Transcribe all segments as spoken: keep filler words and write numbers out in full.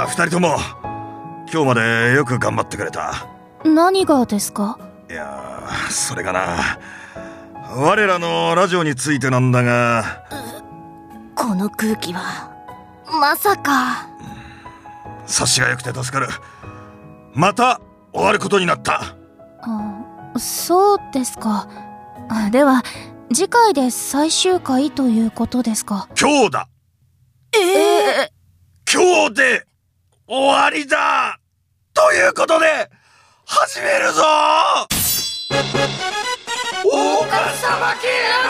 ふたりとも今日までよく頑張ってくれた。 何がですか？ いやー、それがな、我らのラジオについてなんだが、 この空気はまさか。 察しが良くて助かる。また終わることになった。 あ、そうですか。あ、では次回で最終回ということですか？ 今日だ。 ええー、今日で終わりだということで始めるぞ。大岡さばき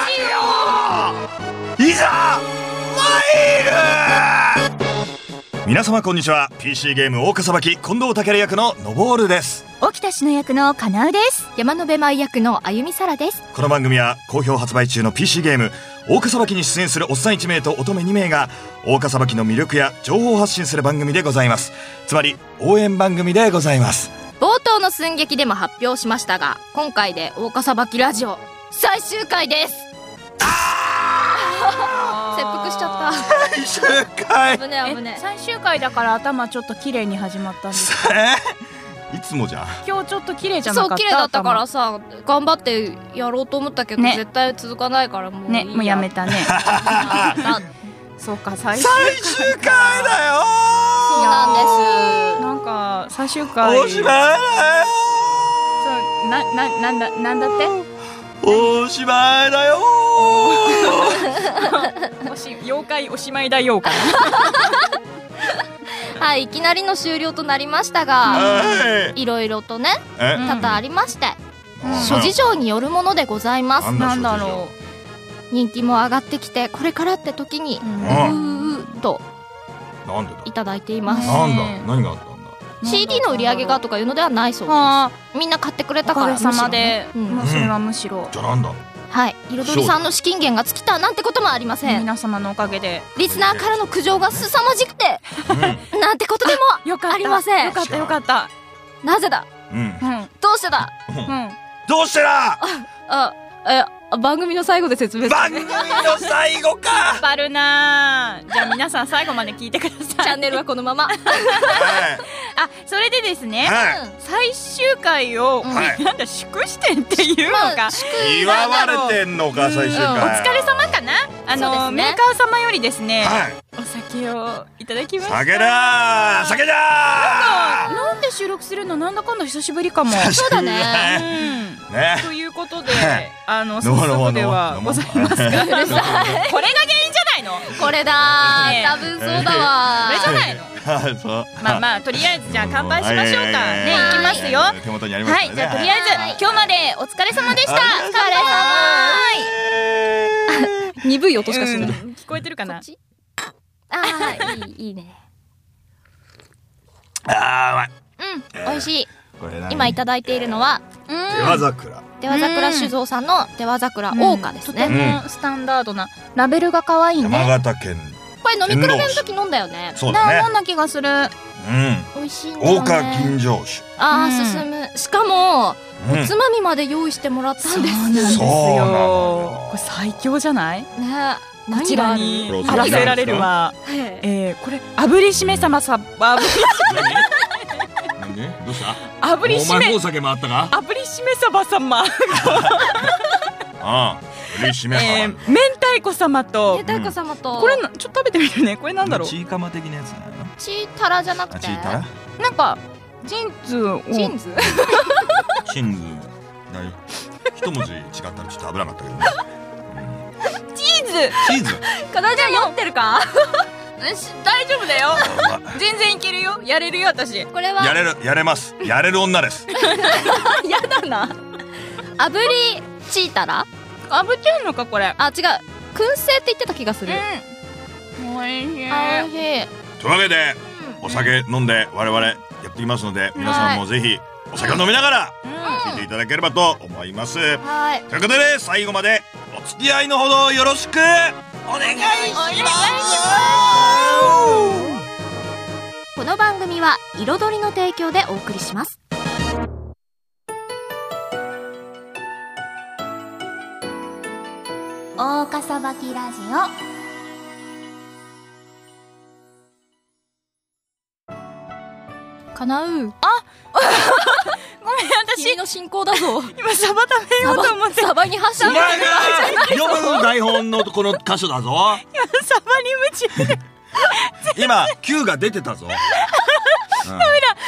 ラジオ、いざ参る。皆様こんにちは。 ピーシー ゲーム大岡さばき近藤健役ののぼーるです。 沖田篠役のかなうです。 山野辺舞役のあゆみさらです。 この番組は好評発売中の ピーシー ゲーム大岡さばきに出演するおっさんいち名と乙女に名が大岡さばきの魅力や情報を発信する番組でございます。つまり応援番組でございます。 冒頭の寸劇でも発表しましたが、今回で大岡さばきラジオ最終回です。切腹しちゃった。 最終回。 危ね危ね。 最終回だから頭ちょっと綺麗に始まったんですいつもじゃん。 今日ちょっと綺麗じゃなかった。 そう、綺麗だったからさ、頑張ってやろうと思ったけど、ね、絶対続かないからもういいや。 ね、もうやめたね。そうか、最終回最終回だよ。 そうなんです。 なんか最終回おしまいだよ。 そうなななんだなんだって。 おしまいだよ。 おし妖怪おしまいだよかな。はい、いきなりの終了となりましたが、いろいろとね多々ありまして、うん、諸事情によるものでございます。 なんだろう。人気も上がってきてこれからって時に、うん、うーといただいています。 なんだ、何があったんだ。 シーディー の売り上げがとかいうのではないそうです。みんな買ってくれたから、 おかげさまで、 うん、 もうそれはむしろ、 じゃあなんだ。 はい、彩りさんの資金源が尽きたなんてこともありません。 皆様のおかげでリスナーからの苦情が凄まじくて、うん、なんてことでもありません。 よかったよかった。 なぜだ、 うん、 どうしてだ、 うん、どうしてだ。 ああえ番組の最後で説明する。 番組の最後か。 バルな。じゃあ皆さん最後まで聞いてください。 チャンネルはこのまま。はい、 あ、それでですね、 はい、 最終回を、うん、なんだ祝してんっていうのか、まあ、 祝われてんのか、最終回、うん、 お疲れ様かな。あの、ね、メーカー様よりですね、 はい、 お酒をいただきました。 酒だー酒だー。 なんかなんで収録するのなんだかんだ久しぶりかも。 そうだね、 うん、ね、ということで、あの早速ではございますが、これが原因じゃないの。 これだー、多分そうだわ。 これじゃないの。まあまあとりあえずじゃあ乾杯しましょうかね。いきますよ。 手元にありますね。 はい、じゃあとりあえず今日までお疲れ様でした。お疲れ様。鈍い音しかしない。 聞こえてるかな。 ああ、いいいいね。 ああ、うまい。 うん、美味しい。今いただいているのは出羽桜。 出羽桜酒造さんの出羽桜桜花ですね。 とてもスタンダードなラベルが可愛いね。 山形県。 これ飲み比べの時飲んだよね。 そうだね。 飲んだ気がする。 うん。 美味しいんだよね。 桜花吟醸酒。 ああ、進む。しかもおつまみまで用意してもらったんです。 そうなんですよ。これ最強じゃない？ ね。 こちらにあらせられるは、えこれ炙りしめさまさ炙り。 どうした？ 炙りしめ。 お酒もあったか？ 炙りしめさば様。 ああ、炙りしめ様。 明太子様と。 明太子様と。 これちょっと食べてみるね。これなんだろう。 チーカマ的なやつなの？ チータラじゃなくて。 チータラ？ なんかジンズを。 ジンズ？ チンズ。一文字違ったらちょっと危なかったけどね。 チーズ。 チーズ。 かなちゃん酔ってるか？ 大丈夫だよ。全然いけるよ。やれるよ私。 これはやれる、やれます。やれる女です。 やだな。 炙りチータラ？ 炙ってんのかこれ。 あ、違う。燻製って言ってた気がする。 おいしい。 おいしい。 というわけでお酒飲んで我々やっていますので、皆さんもぜひお酒を飲みながら聞いていただければと思います。 はい。 ということで最後までお付き合いのほどよろしくお願いします。 この番組は彩りの提供でお送りします。 大岡さばきラジオ。 叶う。あごめん、私君の進行だぞ。 今サバ食べようと思って、 サバに走る。 お前が読む台本のこの箇所だぞ。 今サバに夢中で今 Q が出てたぞ。ダメだ、ディレクターさんの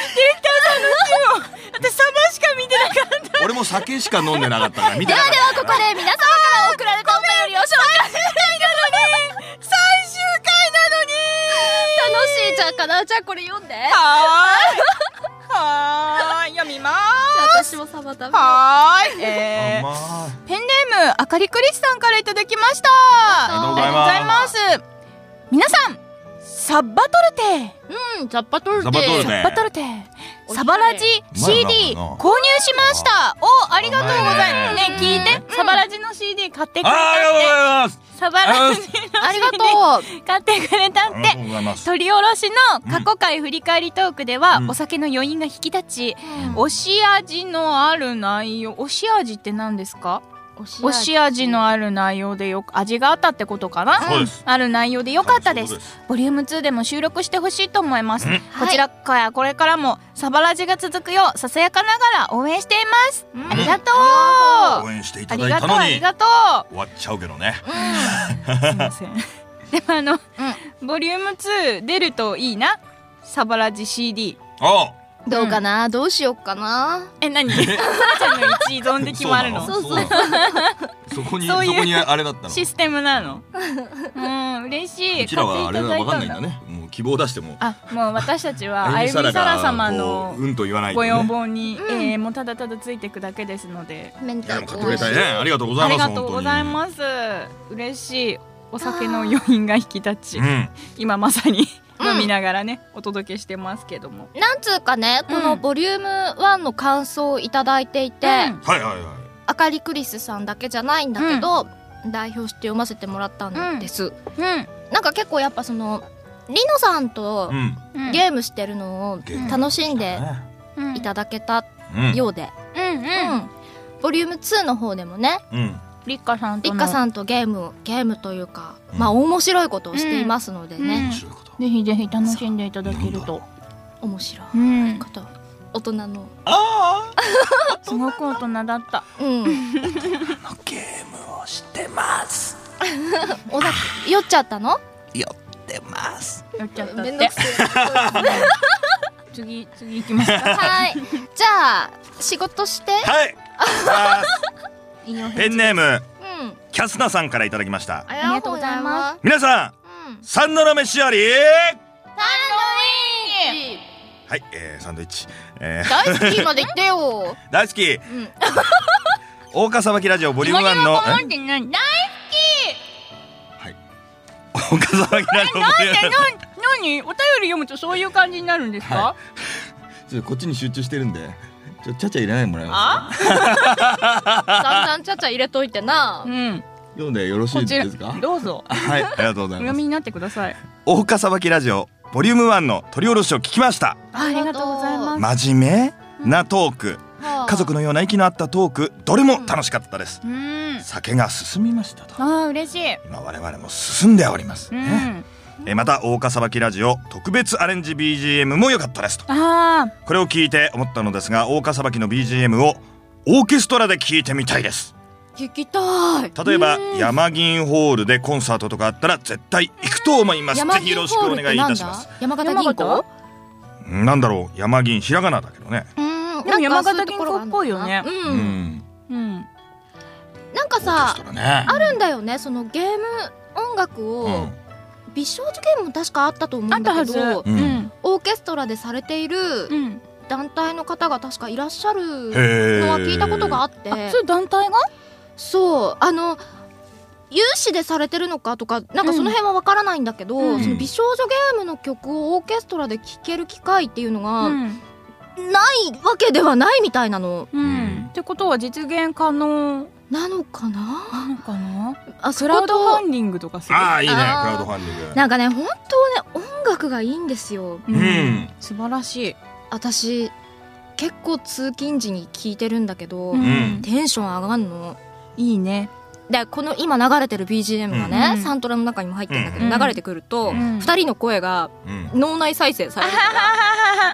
Q を私サバしか見てなかった。 俺も酒しか飲んでなかったから見てでなかった。 はではここで皆様から送られたお便りを紹介。 最終回なのに最終回なのに楽しい。じゃあかなうちゃんこれ読んで。 はーいはーい、読みまーす。 じゃあ私もサバ食べよう。 はーい、えー、 甘い。 ペンネームあかりクリスさんからいただきました。 ありがとうございますありがとうございます。皆さん、サッバトルテうん、ザッパトルテ。 ザッパトルテサッバトルテサバラジ シーディー 購入しました。お、ありがとうございます。ね、聞いて、サバラジの シーディー 買ってくれたっありがとうございて。 ます。 サバラジの シーディーありがとう。 買ってくれたっありがとうて。 ございます。 取り下ろしの過去回振り返りトークでは、 うんお酒の余韻が引き立ち、 うんおし味のある内容、おし味って何ですか？おし味のある内容でよく、味があったってことかな？ そうです。 ある内容でよかったです。 はい、そういうことボリュームツーでも収録してほしいと思います。 うんこちらからこれからもサバラジが続くようささやかながら応援しています。 うんありがとう。 応援していたありがとう、 だいたのにありがと終わっちゃうけどね。 う。すいません。でもあの、ボリュームツー出るといいな。サバラジ シーディー。 あどうかな、どうしよっかな。 え、何？さらちゃんの一依存で決まるの？ そうなの。そこにそそういうこにあれだったの。 システムなの？うん、嬉しい。 うちらはあれ買っていただいたわかんないんだね。もう希望出しても。 あ、もう私たちはああゆみさら様このううんと言わないとね。 ご要望に、 うんえーもうただただついていくだけですので、 明いやで太子も買ってくれたいね。ありがとうござあいます。 りがとうございます。嬉しい。お酒の余韻が引き立ち、 うん。 今まさにうん飲みながらね、お届けしてますけども。 なんつうかね、このボリュームワンの感想をいただいていて、 うんはいはいはい。 あかりクリスさんだけじゃないんだけど、代表して読ませてもらったんです。 うんなんか結構やっぱそのリノさんとうん。 うんゲームしてるのをゲーム楽しんでうんいただけたうん。 ようで、 うんうんうんボリュームツーの方でもね、 うん。 リッカさんとのリッカさんとゲームゲームというか、 うんまあ面白いことをしていますのでうんね、 面白いこと。 ぜひぜひ楽しんでいただけると、 面白うんいこと、大人のあすごく大人だった。 うんあ。ゲームをしてます。 おだ酔っちゃったの？ 酔ってます。 酔っちゃったっめんどてく。せえ次次行きますか。 はいじゃあ仕事してはい。 いいよ。 ペンネームうんキャスナさんからいただきました。 ありがとうございます皆さん、 うんサンドラ飯あり。 サンドイッチはい、えー、サンドイッチ。えー、 大好きまで言ってよ大好き。 うん大岡さばきラジオボリュームワンの。 なんでなんではい。大岡さばきラジオボリュームワン。 何お便り読むとそういう感じになるんですか？ はちょっとこっちに集中してるんで、ちょちゃちゃ入れないでもらえまあ？ 散々ちゃちゃ入れといてなうん。 す。読んでよろしこちらいですか？ どうぞ。 はい、ありがとうございます。 お読みになってください。 大岡さばきラジオボリュームワンの取り下ろしを聞きました。 ありがとうございます。 真面目なトーク、家族のような息の合ったトーク、どれも楽しかったです。 うん。 酒が進みましたと。 ああ嬉しい。 今我々も進んでおります。 うねん。 えまた大岡さばきラジオ特別アレンジ ビージーエム も良かったですと。 ああこれを聞いて思ったのですが、大岡さばきの ビージーエム をオーケストラで聴いてみたいです。 聞きたい例えば山銀ホールでコンサートとかあったら絶対行くと思います。ぜひよろしくお願いいたします。 山形銀行なんだろう、山銀ひらがなだけどね。 うんでも山形銀行っぽいよねううんん。 うん。 なんかオーケさストラね。 あるんだよね、そのゲーム音楽を、 うん美少女ゲームも確かあったと思うんだけあったはず。 ど、 うんうん。 オーケストラでされているうん。 団体の方が確かいらっしゃるへのはー聞いたことがあってあ、そういう団体が？ そうあの有志でされてるのかとかなんかその辺はわからないんだけど、 うんその美少女ゲームの曲をオーケストラで聴ける機会っていうのがうん。 ないわけではないみたいなのうん。ってことは実現可能なのかななのかな？ あクラウドファンンディングとかする。 ああいいね、クあーラウドファンディング。 なんかね本当ね音楽がいいんですよ。 ううん素晴らしい。 私結構通勤時に聴いてるんだけど、 んテンション上がんのいいね。 でこの今流れてる ビージーエム がね、 うんサントラの中にも入ってるんだけど、 うん流れてくると、 うんふたりの声がうん脳内再生されるか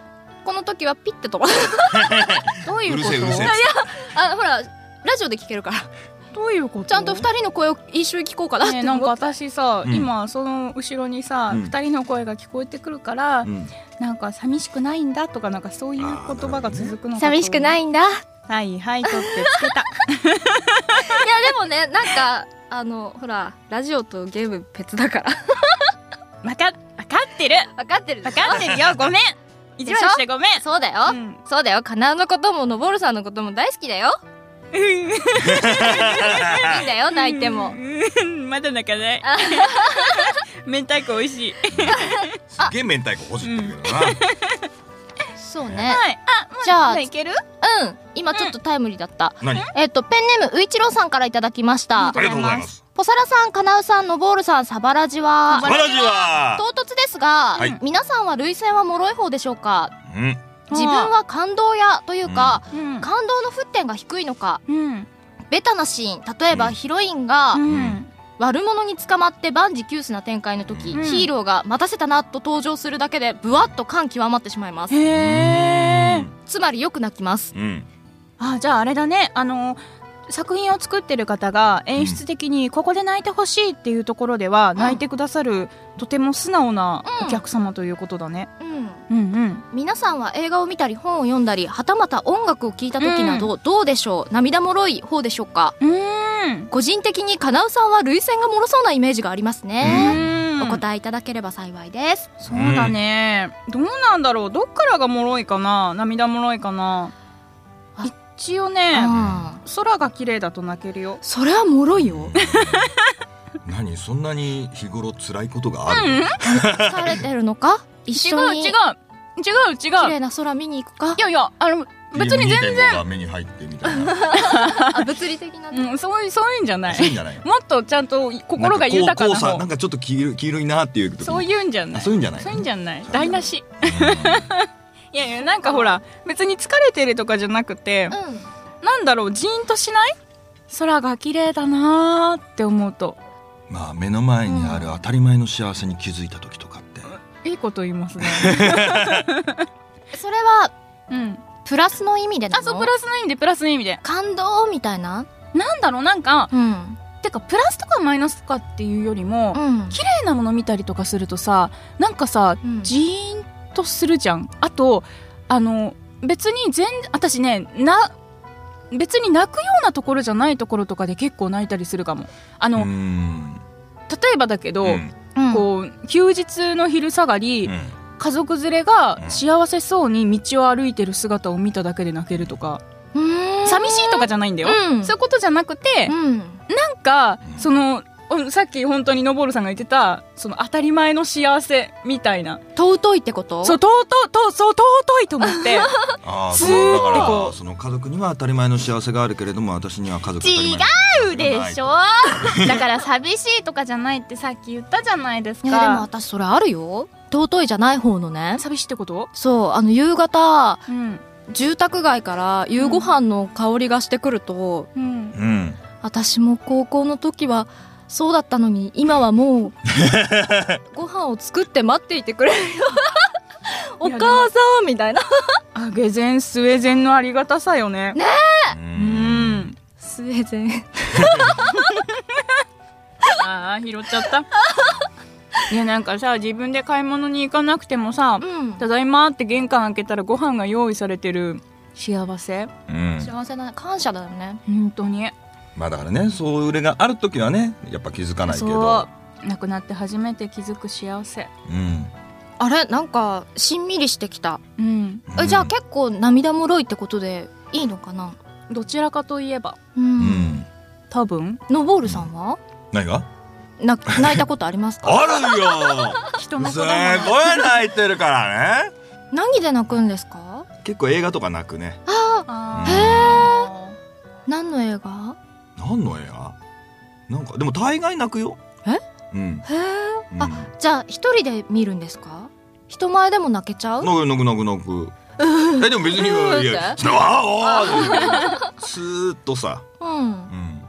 子の時はピッて飛ばどういうこと？ うるせえうるせえ。 いやあほらラジオで聞けるから。 どういうこと？ ちゃんと二人の声を一緒に聞こうかなって思って、 ね、なんか私さ、 うん、 今その後ろにさ、うん、二人の声が聞こえてくるから、うん、なんか寂しくないんだとかなんかそういう言葉が続くのかと。 寂しくないんだ。 はいはい取ってつけた。 いやでもねなんかあのほらラジオとゲーム別だから。 わか分かってる分かってる分かってるよごめん。意地悪してごめん。 そうだよ、うん、そうだよ。かなうのことものぼるさんのことも大好きだよ。いいんだよ泣いても。 まだ泣かない。明太子美味しい。 すっげえ明太子欲しいんだけどな。 そうね。 はい。あ、 じゃあいける？ うん。今ちょっとタイムリーだった。 何？ えっとペンネームういちろうさんからいただきました。 ありがとうございます。 ポサラさん、かなうさん、のぼーるさん、サバラジは。 サバラジは。 唐突ですが、 はい、 皆さんは涙腺は脆い方でしょうか？ うん。 自分は感動やというか、 うん、 感動の沸点が低いのか、 うん、 ベタなシーン、例えばヒロインが、 うん、 悪者に捕まって万事休すな展開の時、うん、ヒーローが待たせたなと登場するだけでブワッと感極まってしまいます。 へー。 つまりよく泣きます、 うん、 あ、じゃああれだね、あの作品を作ってる方が演出的にここで泣いてほしいっていうところでは泣いてくださる、うん、とても素直なお客様ということだね、 うんうんうん、 皆さんは映画を見たり本を読んだりはたまた音楽を聴いた時など、うん、どうでしょう？涙もろい方でしょうか？ うーん、 個人的にかなうさんは涙腺がもろそうなイメージがありますね。お答えいただければ幸いです。 そうだね、どうなんだろう、どっからがもろいかな、涙もろいかな。一応ね、空が綺麗だと泣けるよ。 それはもろいよ。 何そんなに日頃辛いことがあるの？ うん、疲れてるのか？一緒に違う違う違う違う綺麗な空見に行くか？ いやいや、あの別に全然が目に入ってみたいな。 あ、物理的な、 うん、そういうそういうんじゃない。 そういうんじゃない。 もっとちゃんと心が豊かな方。 なんかちょっと黄色い、黄色いなっていう時に。 そういうんじゃない。 そういうんじゃない。 そういうんじゃない。台無し。いやいや、なんかほら別に疲れてるとかじゃなくて、うん、なんだろう、ジーンとしない？空が綺麗だなーって思うと、 まあ目の前にある当たり前の幸せに気づいた時とかって、 うん、いいこと言いますね。 それは、 うん、 プラスの意味でなの？ あ、そう、プラスの意味で、プラスの意味で感動みたいな、 なんだろう、なんか、 うん、 てかプラスとかマイナスとかっていうよりも、うん、綺麗なもの見たりとかするとさ、なんかさ、うん、ジーンとするじゃん。あとあの別に全私ねな別に泣くようなところじゃないところとかで結構泣いたりするかも。あの例えばだけど、うん、こう休日の昼下がり、うん、家族連れが幸せそうに道を歩いてる姿を見ただけで泣けるとか、うん、寂しいとかじゃないんだよ、うん、そういうことじゃなくて、うん、なんかそのさっき本当にのぼるさんが言ってたその当たり前の幸せみたいな、 尊いってこと？ そう、尊いと、そう、尊いと思ってあずーっとだからその家族には当たり前の幸せがあるけれども、私には家族当たり前の違うでしょ。だから寂しいとかじゃないってさっき言ったじゃないですか。 いやでも私それあるよ。尊いじゃない方のね。 寂しいってこと？ そう、あの夕方、うん、住宅街から夕ご飯の香りがしてくると、うんうん、私も高校の時はそうだったのに今はもうご飯を作って待っていてくれるよ。お母さんみたいな。 あげぜんスウェゼンのありがたさよね。 ねえ、うん、スウェゼン。 ああ、拾っちゃった。いや、なんかさ、自分で買い物に行かなくてもさ、うん、ただいまって玄関開けたらご飯が用意されてる幸せ、 うん、幸せだね、感謝だよね、 本当に。 まあだからね、それがある時はねやっぱ気づかないけど、 亡くなって初めて気づく幸せ、 うん、 あれなんかしんみりしてきた、 うん、 えじゃあ結構涙もろいってことでいいのかな？ どちらかといえば、 うんうん、 多分。 のぼーるさんは、 うん、何がな泣いたことありますか？ あるよ。 人の子すごい泣いてるからね。 何で泣くんですか？ 結構映画とか泣くね。 ああ、うん、へえ。何の映画？ 何の映画？なんかでも大概泣くよ。 え？ うん。 へえ、うん。あ、じゃあ一人で見るんですか？人前でも泣けちゃう？ 泣く泣く泣く泣く。えでも別にいやああスーッとさ。 うん。うん。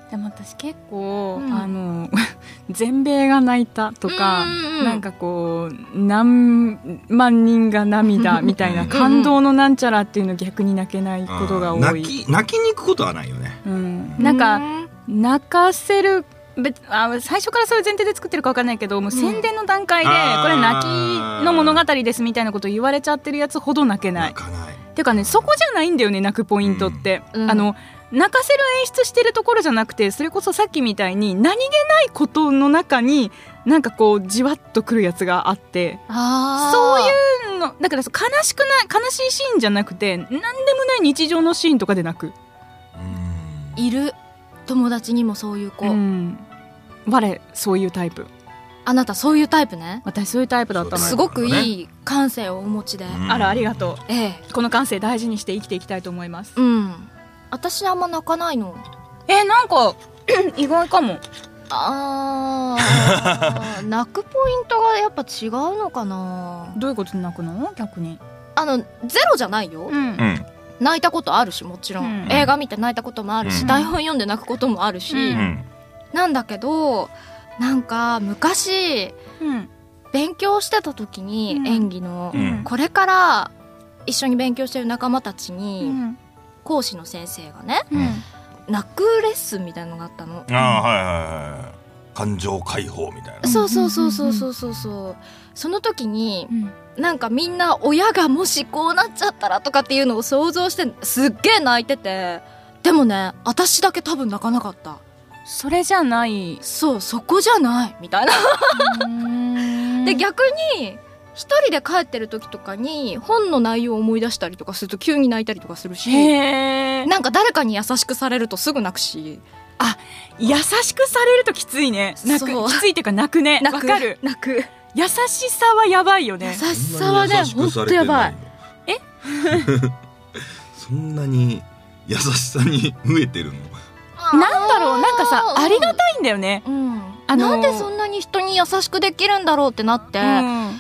でも私結構、うん、あの全米が泣いたとか、うんうんうん、なんかこう何万人が涙みたいな感動のなんちゃらっていうの逆に泣けないことが多い。 泣き、泣きに行くことはないよね、 うん、なんか泣かせる別あ最初からそういう前提で作ってるか分かんないけど、もう宣伝の段階で、うん、これ泣きの物語ですみたいなことを言われちゃってるやつほど泣けない。 泣かないっていうかね、そこじゃないんだよね、泣くポイントって、うん、あの泣かせる演出してるところじゃなくて、それこそさっきみたいに何気ないことの中になんかこうじわっとくるやつがあって、あそういうのだから悲しくない悲しいシーンじゃなくて、何でもない日常のシーンとかで泣く。 うんいる友達にもそういう子、うん、 我そういうタイプ。 あなたそういうタイプね。 私そういうタイプだったのよ。 すごくいい感性をお持ちで、 うん、あらありがとう、 ええ、 この感性大事にして生きていきたいと思います。 うん私あんま泣かないの。 えなんか意外かも。 あー泣くポイントがやっぱ違うのかな。 どういうことで泣くの逆に。 あのゼロじゃないよ、うん、泣いたことあるしもちろん、うん、映画見て泣いたこともあるし、うん、台本読んで泣くこともあるし、うん、なんだけどなんか昔、うん、勉強してた時に、うん、演技の、うん、これから一緒に勉強してる仲間たちに、うん講師の先生がね、うん、泣くレッスンみたいなのがあったの。 ああはいはいはい。感情解放みたいな。 そうそうそうそうそうそうそう。その時に、うん、なんかみんな親がもしこうなっちゃったらとかっていうのを想像してすっげえ泣いてて、でもね私だけ多分泣かなかった。 それじゃない。 そうそこじゃないみたいな。で逆に。一人で帰ってる時とかに本の内容を思い出したりとかすると急に泣いたりとかするし、へなんか誰かに優しくされるとすぐ泣くし。 あ優しくされるときついね。泣くきついっていうか泣くね。わかる。 泣く優しさはやばいよね。 優しさはねほんとやばい。 えそんなに優しさに飢えてるの。 なんだろうなんかさありがたいんだよね、うんあのー、なんでそんなに人に優しくできるんだろうってなって、うん、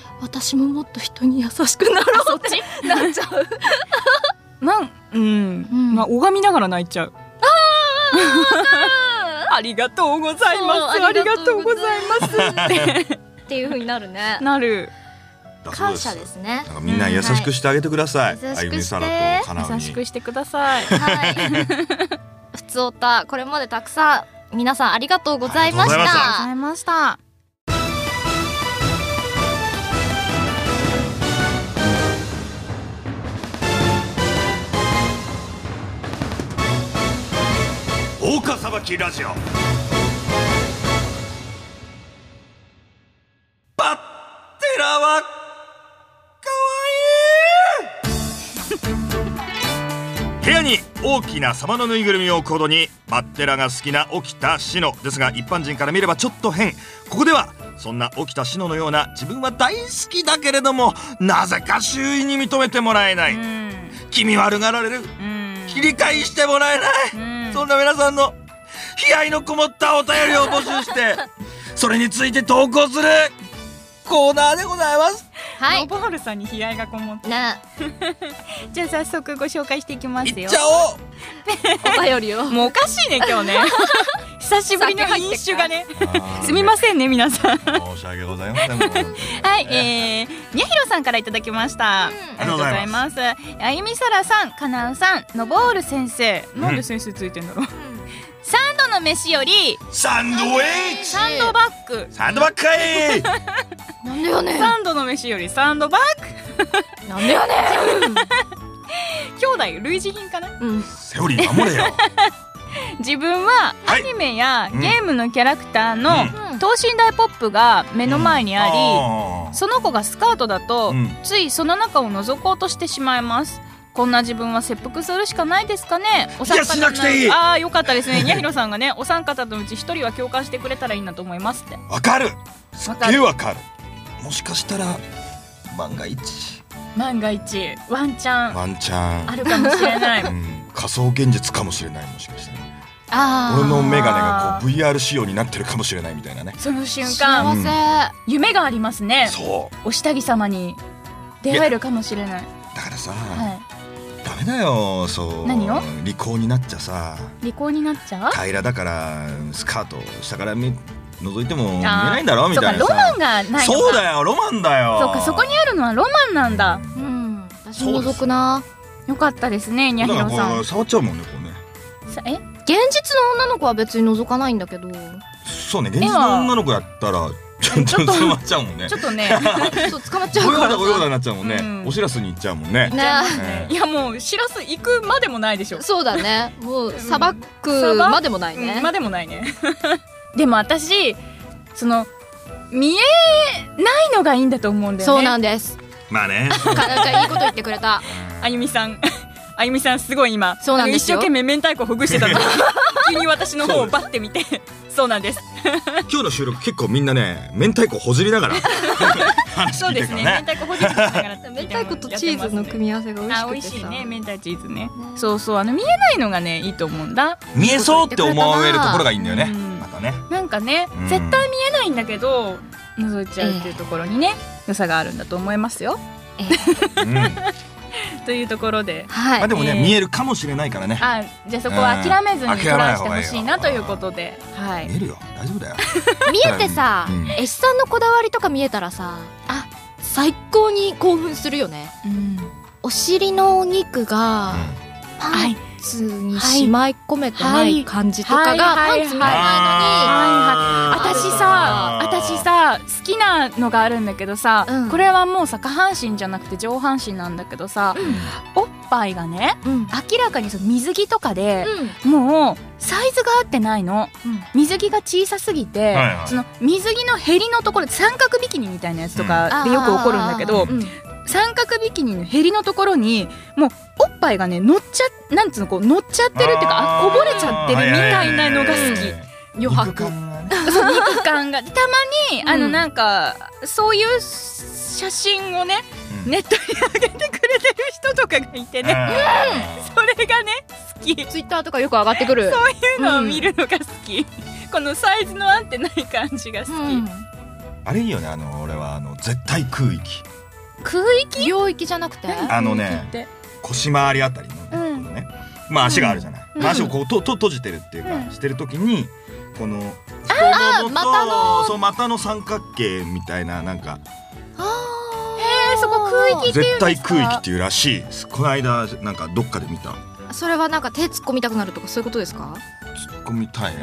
私ももっと人に優しくなろうってなっちゃうなん、うんうん、まあ拝みながら泣いちゃう。あありがとうございますありがとうございますっていう風になるね。 なる感謝ですね。 なんかみんな優しくしてあげてください、 うんはい、 あゆみさらとかなおに優しくしてください。 はいふつおたこれまでたくさん皆さんありがとうございました。 ありがとうございました。 大岡さばきラジオ。バッテラはかわいい部屋に大きなサバのぬいぐるみを置くほどにバッテラが好きな沖田志乃ですが、一般人から見ればちょっと変。ここではそんな沖田志乃のような自分は大好きだけれどもなぜか周囲に認めてもらえない、気味悪がられる、切り返してもらえない、そんな皆さんの悲哀のこもったお便りを募集してそれについて投稿するコーナーでございます。 はい、ノボールさんに悲哀がこもって、ね、じゃあ早速ご紹介していきますよ。 いっちゃおうお便りをもうおかしいね今日ね久しぶりの飲酒がねすみませんね皆さん申し訳ございませんはい、えー、にゃひろさんからいただきました、うん、ありがとうございます。あゆみさらさん、かなうさん、のぼーる先生、なんで先生ついてんだろう、うん、サンドの飯よりサンドウェイサンドバッグサンドバッグかいなんでよねサンドの飯よりサンドバッグなんでよね兄弟類似品かな、 うん、セオリー守れよ自分はアニメやゲームのキャラクターの等身大ポップが目の前にあり、うん、その子がスカートだと、うん、ついその中を覗こうとしてしまいます。こんな自分は切腹するしかないですかね。お三方いやしなくていい。 ああよかったですねにゃひろさんがねお三方のうち一人は共感してくれたらいいなと思いますって。 わかるすっげえわかる。もしかしたら万が一万が一ワンチャンワンチャンあるかもしれない、うん、 仮想現実かもしれない。もしかしたらあ俺のメガネがこう ブイアール 仕様になってるかもしれないみたいなね。 その瞬間、 幸せ、うん、 夢がありますね。 そうお下着様に出会えるかもしれない。 だからさ、 はい、 ダメメだよ。そう何を利口になっちゃさ。 利口になっちゃう。 平らだからスカート下から見覗いても見えないんだろみたいなさ。 そうか、ロマンがないのか。 そうだよ、ロマンだよ。 そうか、そこにあるのはロマンなんだ。 うん、私も覗くな。 よかったですね、にゃひろさん。 触っちゃうもんね、こうね。 え、 現実の女の子は別に覗かないんだけど。 そうね、現実の女の子やったらちょっと捕まっちゃうもんね。 ちょっとねそう捕まっちゃうからさ。 ご用だご用だになっちゃうもんね、 うん、 おしらすに行っちゃうもんね。 ね、 いやもうしらす行くまでもないでしょ。 そうだね、もうさばくまでもないね、 うん、までもないねでも私その見えないのがいいんだと思うんだよね。 そうなんです。 まあね、 かなちゃんいいこと言ってくれた。 あゆみさんあゆみさんすごい今そうなんですよ、 一生懸命明太子ほぐしてたの急に私の方をバッて見てそうなんです今日の収録結構みんなね明太子ほじりながら話聞いてるからね。 そうですね、明太子ほじりながら明太子とチーズの組み合わせが美味しくてさ。 あ、美味しいね、明太チーズね。そうそう、あの見えないのがねいいと思うんだ。 見えそうって思えるところがいいんだよね、またね。 なんかね、 うん、 絶対見えないんだけど覗いちゃうっていうところにね、えー、良さがあるんだと思いますよ、 えーうんというところで、 はい、 まあでもね、 えー、 見えるかもしれないからね。 あ、じゃあそこは諦めずにトライしてほしいなということで、はい、 見えるよ、大丈夫だよ見えてさ、うん、絵師さんのこだわりとか見えたらさ、あ、最高に興奮するよね、うん、お尻のお肉が、うん、パンツにしまい込めてない感じとかがパンツ見えないのに、 私さ私さ好きなのがあるんだけどさ、うん、これはもうさ下半身じゃなくて上半身なんだけどさ、うん、おっぱいがね、うん、明らかにその水着とかで、うん、もうサイズが合ってないの、うん、水着が小さすぎて、はいはい、その水着のへりのところ三角ビキニみたいなやつとかでよく起こるんだけど、うん、三角ビキニのへりのところにもうおっぱいがね乗っちゃなんつうのこう乗っちゃってるっていうか、あこぼれちゃってるみたいなのが好き。余白そう肉感がたまに、うん、あのなんかそういう写真をね、うん、ネットに上げてくれてる人とかがいてね、うん、それがね好き。 ツイッターとかよく上がってくるそういうのを見るのが好き、うん、このサイズの合ってない感じが好き、うん、 あれいいよね。あの俺はあの絶対空域空域領域じゃなくてあのね腰回りあたりの、ね、うんこのね、まあ足があるじゃない、うん、足をこうとと閉じてるっていうか、うん、してる時にこのあー股のそう股の三角形みたいななんかへーそこ空域っていうんですか。 絶対空域っていうらしい。この間なんかどっかで見た。 それはなんか手突っ込みたくなるとかそういうことですか。 突っ込みたいね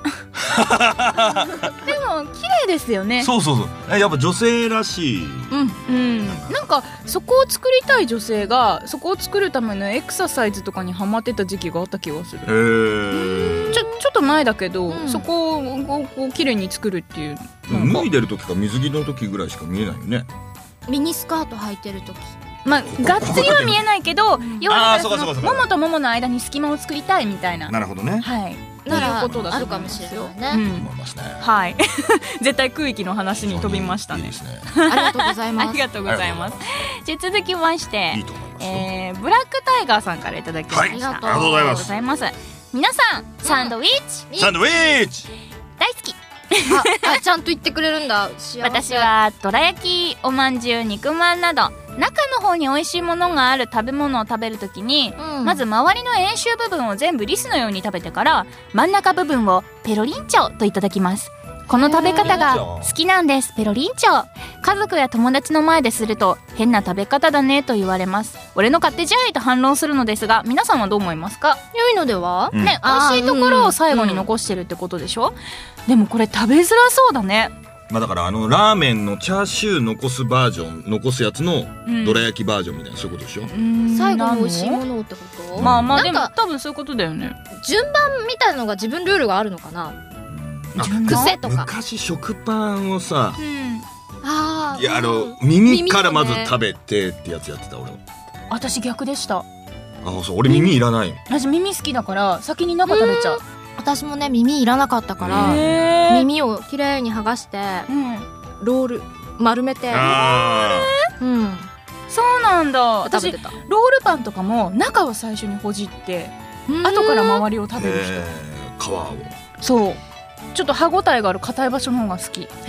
でも綺麗ですよね。 そうそうそうやっぱ女性らしい、 うんうん、なんか、なんかそこを作りたい女性がそこを作るためのエクササイズとかにハマってた時期があった気がする。 へーちょ、ちょっと前だけど、うん、そこをこう綺麗に作るっていう。 脱いでる時か水着の時ぐらいしか見えないよね。 ミニスカート履いてる時、 まあ、がっつりは見えないけど、要はそのももとももの間に隙間を作りたいみたいな。 なるほどね。 はい。 ならことだあるかもしれないね。 思いますね。 はい。絶対空域の話に飛びましたね。 いいですね。ありがとうございます。 ありがとうございます。じゃあ続きまして、 いいと思いますよ。 えー、ブラックタイガーさんからいただきました。 はい、ありがとうございます。皆さんサンドウィッチ。 サンドウィッチ。 大好き。 あ, あちゃんと言ってくれるんだ。 私はどら焼き、おまんじゅう、肉まんなど中の方に美味しいものがある食べ物を食べるときに、うん、まず周りの円周部分を全部リスのように食べてから真ん中部分をペロリンチョといただきます。この食べ方が好きなんです。ペロリンチョ。家族や友達の前ですると変な食べ方だねと言われます。俺の勝手じゃいと反論するのですが、皆さんはどう思いますか。 良いのでは、 うん、ね、美味しいところを最後に残してるってことでしょ、うん、でもこれ食べづらそうだね。 まあ、だからあのラーメンのチャーシュー残すバージョン残すやつのどら焼きバージョンみたいな、そういうことでしょ。 最後に美味しいものってこと。 まあまあでも多分そういうことだよね。 順番みたいなのが自分ルールがあるのかな。癖とか昔食パンをさ、うん、 あいやあの、うん、耳からまず食べてってやつやってた俺は。 私逆でした。 あ、そう、俺耳いらない。 私耳好きだから先に中食べちゃう。 私もね耳いらなかったから耳をきれいに剥がして、うん、ロール丸めて、 うん、そうなんだ。私ロールパンとかも中を最初にほじって後から周りを食べる人。 皮をそうちょっと歯ごたえがある硬い場所の方が好き。へ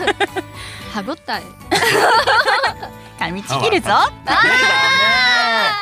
歯ごたえ噛みちぎるぞ。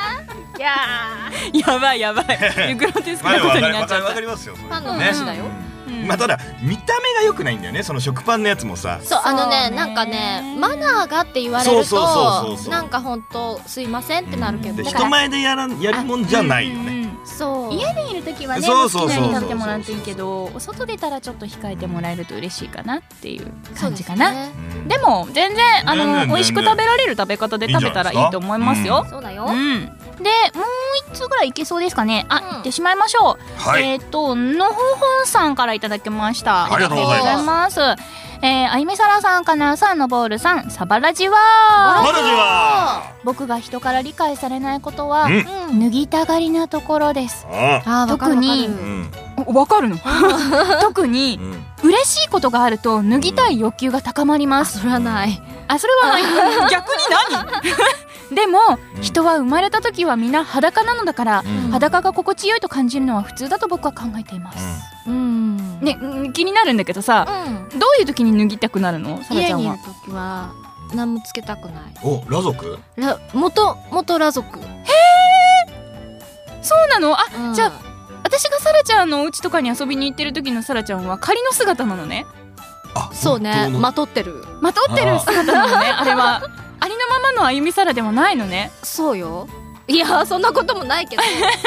ややばいやばいグロテスクなことになっちゃった。 わかりますよ。 パンの話だよ。 まあただ見た目が良くないんだよね、その食パンのやつもさ。 そう、あのね、なんかね、マナーがって言われるとなんか本当すいませんってなるけど、 人前でやらやるもんじゃないよね。 そう、 家にいる時はね、 好きなように食べてもらっていいけど、お外出たらちょっと控えてもらえると嬉しいかなっていう感じかな。でも全然あの美味しく食べられる食べ方で食べたらいいと思いますよ。 そうだよ。 で、もう一つぐらいいけそうですかね。あ、いってしまいましょう。えっとのほほんさんからいただきました。 ありがとうございます。 えー、あゆみさらさん、かなさん、のボールさん、サバラジはサバラジは僕が人から理解されないことは脱ぎたがりなところです。 あ、 特にわかるの特に嬉しいことがあると脱ぎたい欲求が高まります。 それはない。 あ、それはない逆に何でも人は生まれた時はみんな裸なのだから、裸が心地よいと感じるのは普通だと僕は考えています。うんね、気になるんだけどさ、どういう時に脱ぎたくなるの？さらちゃんは。 家にいる時は何もつけたくない。 お、裸族？ ら元元裸族。へえ、そうなの？あ、じゃあ私がさらちゃんのお家とかに遊びに行ってる時のさらちゃんは仮の姿なのね。 あ、 そうね、まとってるまとってる姿なのね。あれはありのままのあゆみさらでもないのね。 そうよ。いや、そんなこともないけど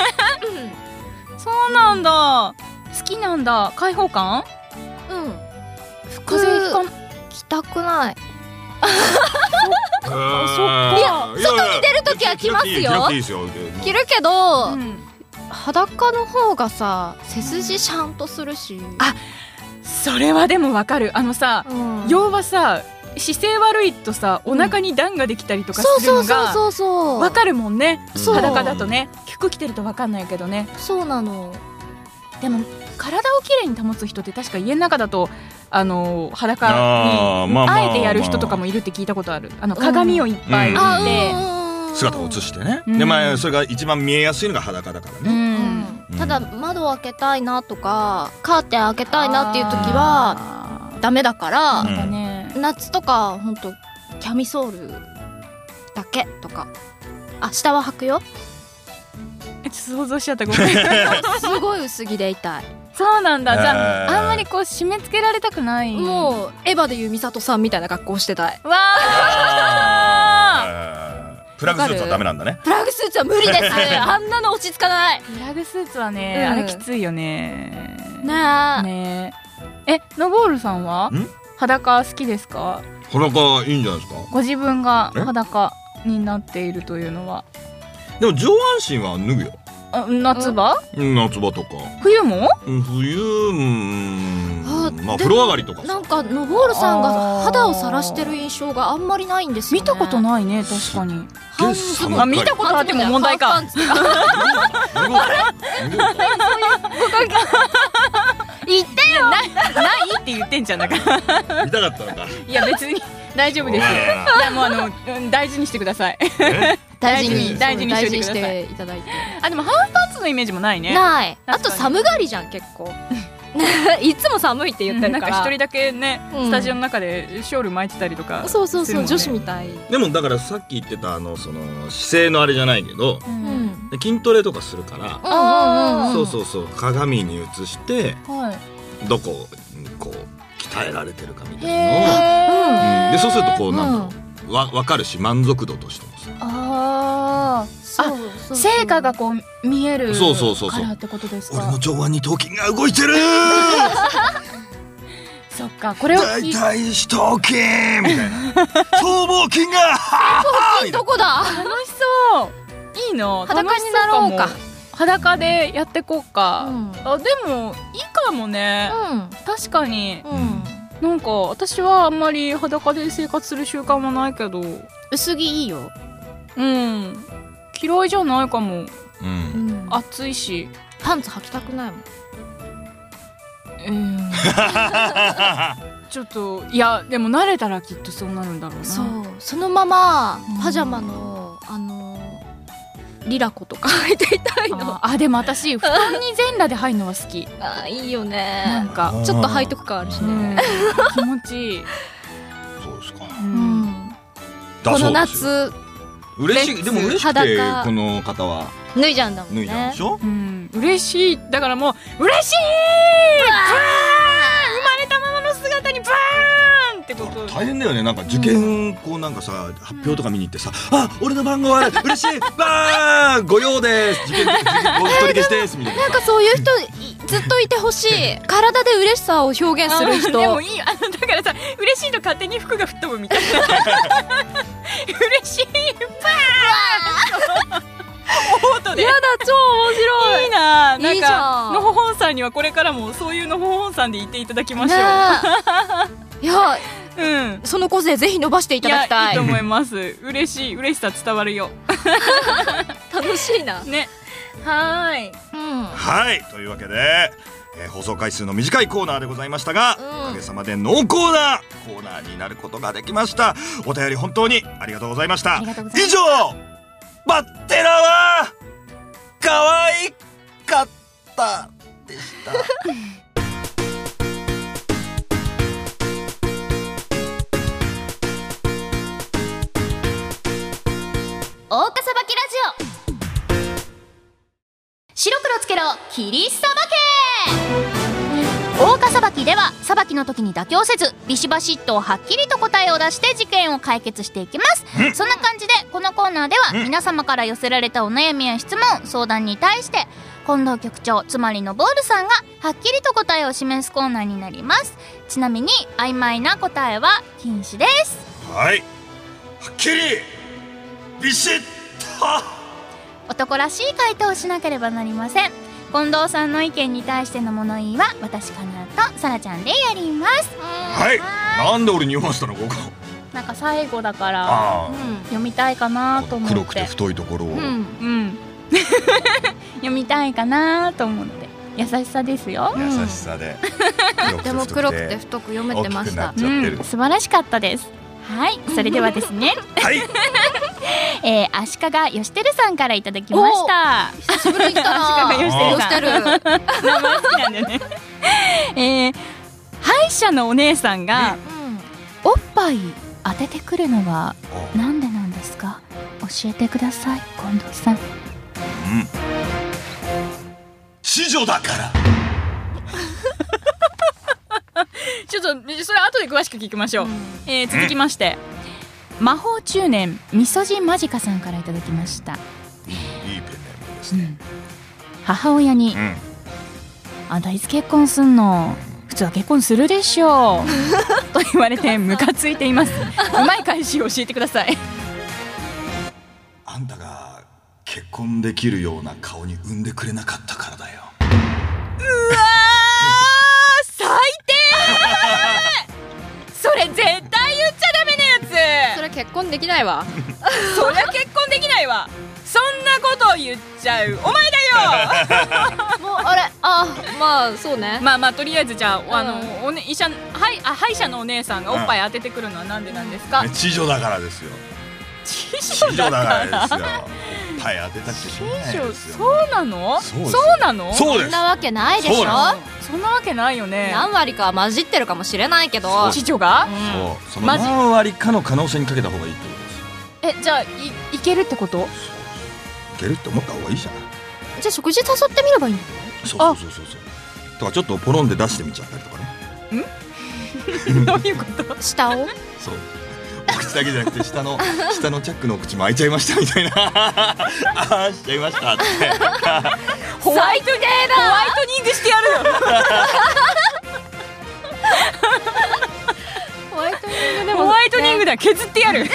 そうなんだ。好きなんだ。開放感？ うん。 風邪ひか着たくない。 そっか。 いや、外に出るときは着ますよ。着るけど、うん、裸の方がさ、背筋シャンとするし。 あ、それはでもわかる。あのさ、うん、要はさ、姿勢悪いとさ、お腹に段ができたりとかするのがわかるもんね。裸だとね、服着てるとわかんないけどね。 そうなの。 でも体をきれいに保つ人って確か家の中だとあの裸にあえてやる人とかもいるって聞いたことある。あの鏡をいっぱい見て、 うん、姿を映してね、うん、で、まあ、それが一番見えやすいのが裸だからね、 うん、ただ窓を開けたいなとかカーテン開けたいなっていう時はダメだから、うん、夏とかほんとキャミソールだけとか。あ、下は履くよ。 想像しちゃった、ごめんすごい薄着でいたい。 そうなんだ。じゃああんまりこう締め付けられたくない。 もうエヴァでいう美里さんみたいな格好してたい。 わープラグスーツはダメなんだね。 プラグスーツは無理ですあんなの落ち着かない。 プラグスーツはね、うん、あれきついよね。 ねえねえ。ノボールさんは裸好きですか？ 裸いいんじゃないですか。 ご自分が裸になっているというのは。 でも上半身は脱ぐよ。 夏場？ 夏場とか冬も？ 冬、うん、まあ風呂上がりとか。 なんかノボールさんが肌を晒してる印象があんまりないんですよね。 見たことないね、確かに。 あ、 見たことあっても問題か。言ってよ。ないって言ってんじゃん。だから見たかったのか。 いや別に大丈夫です。じゃあもうあの大事にしてください。大事に大事にしていただいて。あ、でもハーフパンツのイメージもないね。 ない。あと寒がりじゃん結構。いつも寒いって言ってるから。 なんか一人だけね、スタジオの中でショール巻いてたりとか。 そうそうそう、女子みたい。 でもだからさっき言ってたあのその姿勢のあれじゃないけど、筋トレとかするから、そうそうそう、鏡に映してどここう鍛えられてるかみたいなのを、でそうするとこうなんだろう、わ分かるし満足度としてもさ。 ああ、成果がこう見えるからってことですか。 俺の上腕二頭筋が動いてるそっか、これを大腿四頭筋みたいな僧帽筋が僧帽筋どこだ。 楽しそう。いいの。 裸になろうか。 裸でやってこうか、うん、あ、でもいいかもね、うん、確かに、うん、なんか私はあんまり裸で生活する習慣はないけど。 薄着いいよ。 うん、嫌いじゃないかも、 うん、 暑いし。 パンツ履きたくないもん。 うん、ちょっといやでも慣れたらきっとそうなるんだろうな。 そう、そのままパジャマの、うん、あのリラコとか履いていたいの。 あ, あでも私布団に全裸で入るのは好き。 あ、いいよね。 なんかちょっと背徳感あるしね、うん、 気持ちいい。 そうですか、 うん、この夏嬉しい。でも嬉しくてこの方は脱いじゃうんだもんね。 脱いじゃうんでしょ。 うん、嬉しい。だからもう嬉しい。生まれたままの姿にバーンってこと。 大変だよね。なんか受験こうなんかさ発表とか見に行ってさ、あ俺の番号ある嬉しいバーンご用です受験ご取り消しですみたいな。 なんかそういう人ずっといてほしい。体で嬉しさを表現する人。 でもいい。あのだからさ嬉しいと勝手に服が吹っ飛ぶみたいな。嬉しいバーン。音でやだ超面白い。 いいな。なんいいじゃかん。 のほほんさんにはこれからもそういうのほほんさんでいていただきましょう。 いや、 うん、 その個性ぜひ伸ばしていただきたい。 いやいいと思います。嬉しい嬉しさ伝わるよ。 楽しいなね。はーい、 うん、 はいというわけで、えー、放送回数の短いコーナーでございましたが、うん、おかげさまでノーコーナーコーナーになることができました。お便り本当にありがとうございました。以上バッテラは可愛かったでした大岡さばきラジオ。白黒つけろ切りさばけ。大岡さばきではさばきの時に妥協せずビシバシッとはっきりと答えを出して事件を解決していきます。そんな感じでこのコーナーでは皆様から寄せられたお悩みや質問相談に対して近藤局長つまりのボールさんがはっきりと答えを示すコーナーになります。ちなみに曖昧な答えは禁止です。 はい、はっきりビシッと男らしい回答をしなければなりません。近藤さんの意見に対しての物言いは私かなとさらちゃんでやります。 はい、なんで俺に読ませたのここ。 なんか最後だから、うん、読みたいかなと思って。 黒くて太いところを、うんうん、 読みたいかなと思って。優しさですよ。 優しさででも黒くて太く読めてました。 うん、素晴らしかったです。はい、それではですねはいえー、足利義輝さんからいただきました。 久しぶりに来たな。 足利義輝さん名前好きなんだよねえー、歯医者のお姉さんが、うん、おっぱい当ててくるのはなんでなんですか。教えてください近藤さん。うん、 痴女だからちょっとそれ後で詳しく聞きましょう。うん、えー、続きまして、うん、魔法中年みそじマジカさんからいただきました。いい、いいペンネームですね。うん、 母親に、うん、あんたいつ結婚すんの、普通は結婚するでしょうと言われてムカついています。うまい返しを教えてください。 あんたが結婚できるような顔に産んでくれなかったからだよ。 うわ最低それ絶対言っちゃダメなやつ。 それ結婚できないわそりゃ結婚できないわ。そんなことを言っちゃうお前だよもうあれあまあそうね。 まあまあとりあえずじゃあ、うん、あのお、ね、医者はいあ歯医者のお姉さんがおっぱい当ててくるのはなんでなんですか。 うん、痴女だからですよ。 痴女だからですよ。パイ当てたくてしょうがないですよ。 そうなの？そうなの？ そうです。 そんなわけないでしょ。 そんなわけないよね。 何割か混じってるかもしれないけど。 痴女が？ そう。その何割かの可能性にかけた方がいいってことです。 え、じゃあ い, いけるってこと？いけるって思った方がいいじゃない。 じゃあ食事誘ってみればいいんだよ。 そうそうそうそう。とかちょっとポロンで出してみちゃったりとかね。ん？どういうこと？ 下を？ そう。お口だけじゃなくて下の下のチャックのお口も開いちゃいましたみたいなああしちゃいましたってホワイトデーだ。ホワイトニングしてやるよホワイトニングでもホワイトニングだ削ってやる。あーや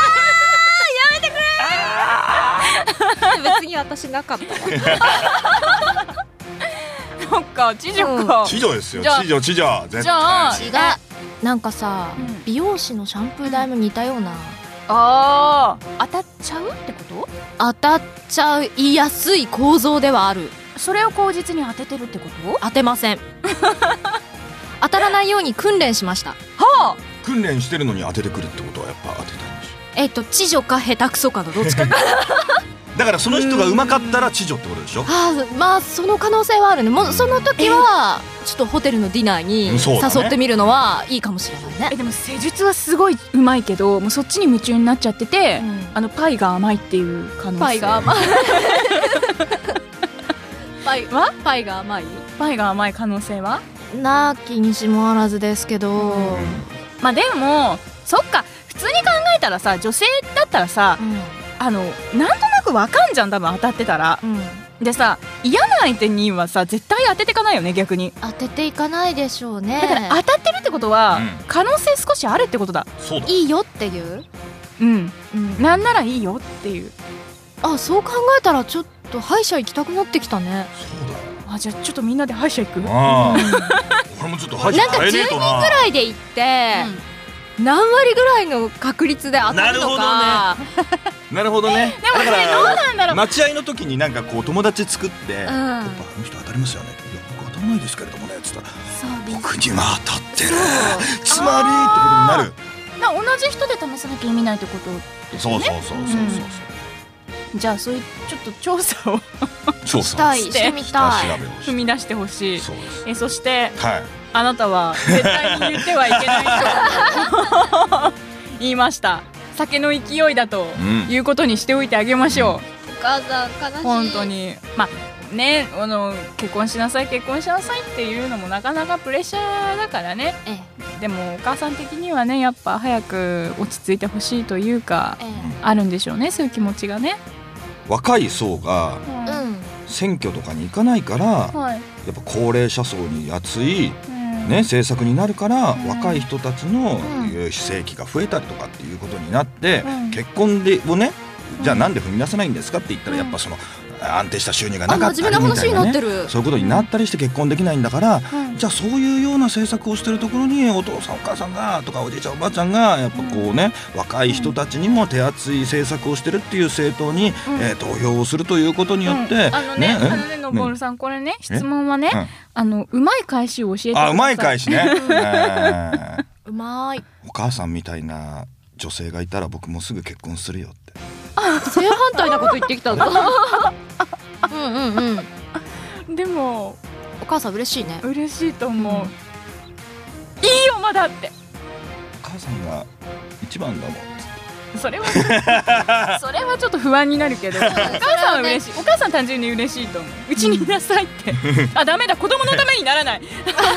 めてくれ別に私なかったわそっか痴女か。 痴女ですよ。痴女痴女絶対。 じゃあ違う。なんかさ、うん、美容師のシャンプー台も似たような。 あー当たっちゃうってこと？ 当たっちゃいやすい構造ではある。 それを口実に当ててるってこと？ 当てません当たらないように訓練しました。はあ訓練してるのに当ててくるってことはやっぱ当てたいんでしょ。 えっと知女か下手くそかのどっちかかだからその人がうまかったら知女ってことでしょ。 あまあその可能性はあるね。もうその時はちょっとホテルのディナーに誘ってみるのはいいかもしれないね。 えでも施術はすごいうまいけどもうそっちに夢中になっちゃってて、うん、あのパイが甘いっていう可能性。 パイが甘いパイはパイが甘いパイが甘い可能性はなきにしもあらずですけど、うん、 まあでもそっか普通に考えたらさ女性だったらさ、うん、あのなんとなくわかんじゃん多分当たってたら、うん、でさ嫌な相手にはさ絶対当てていかないよね。逆に当てていかないでしょうね。 だから当たってるってことは、うん、可能性少しあるってことだ。 そうだいいよっていう、 うん、うん、なんならいいよっていう。 あそう考えたらちょっと歯医者行きたくなってきたね。 そうだ。 あじゃあちょっとみんなで歯医者行く。 あ俺もちょっと歯医者変えねえとな。 なんかじゅうにんぐらいで行って、うん、何割ぐらいの確率で当たるのか。 なるほどね。 でもそれどうなんだろう。 待合の時になんかこう友達作って、うん、やっぱあの人当たりますよね。いや僕当たらないですけれどもねつったら僕には当たってるつまりってことになる。 な同じ人で試さなきゃ意味ないってことですよね。 そうそうそうそうそう、 うん、じゃあそういうちょっと調査を調査してしてみたい踏み出してほしい。 そうです。 えそして、 はい、 あなたは絶対に言ってはいけないと言いました。酒の勢いだということにしておいてあげましょう、うん、お母さん悲しい。 本当にまあねあの結婚しなさい結婚しなさいっていうのもなかなかプレッシャーだからね、ええ、でもお母さん的にはねやっぱ早く落ち着いてほしいというか、ええ、あるんでしょうねそういう気持ちがね。 若い層が選挙とかに行かないから、はい、やっぱ高齢者層に熱い、うんね、政策になるから、うん、若い人たちの非正規が増えたりとかっていうことになって、うん、結婚でをねじゃあなんで踏み出せないんですかって言ったら、うん、やっぱその安定した収入がなかったりみたいな、ね、そういうことになったりして結婚できないんだから、うん、じゃあそういうような政策をしてるところにお父さんお母さんがとかおじいちゃんおばあちゃんがやっぱこうね、うん、若い人たちにも手厚い政策をしてるっていう政党に、うんえー、投票をするということによって、 うん、あのねあのねのぼるさんこれね質問はね、うん、あのうまい返しを教えてください。 あうまい返しね、えー、 うまい。 お母さんみたいな女性がいたら僕もすぐ結婚するよって正反対なこと言ってきたんだうんうんうんでもお母さん嬉しいね。 嬉しいと思う、うん、いいよまだってお母さんが一番だもんそれはそれはちょっと不安になるけどお母さんは嬉しい、ね、お母さん単純に嬉しいと思う。うちにいなさいって、うん、あダメだ子供のためにならない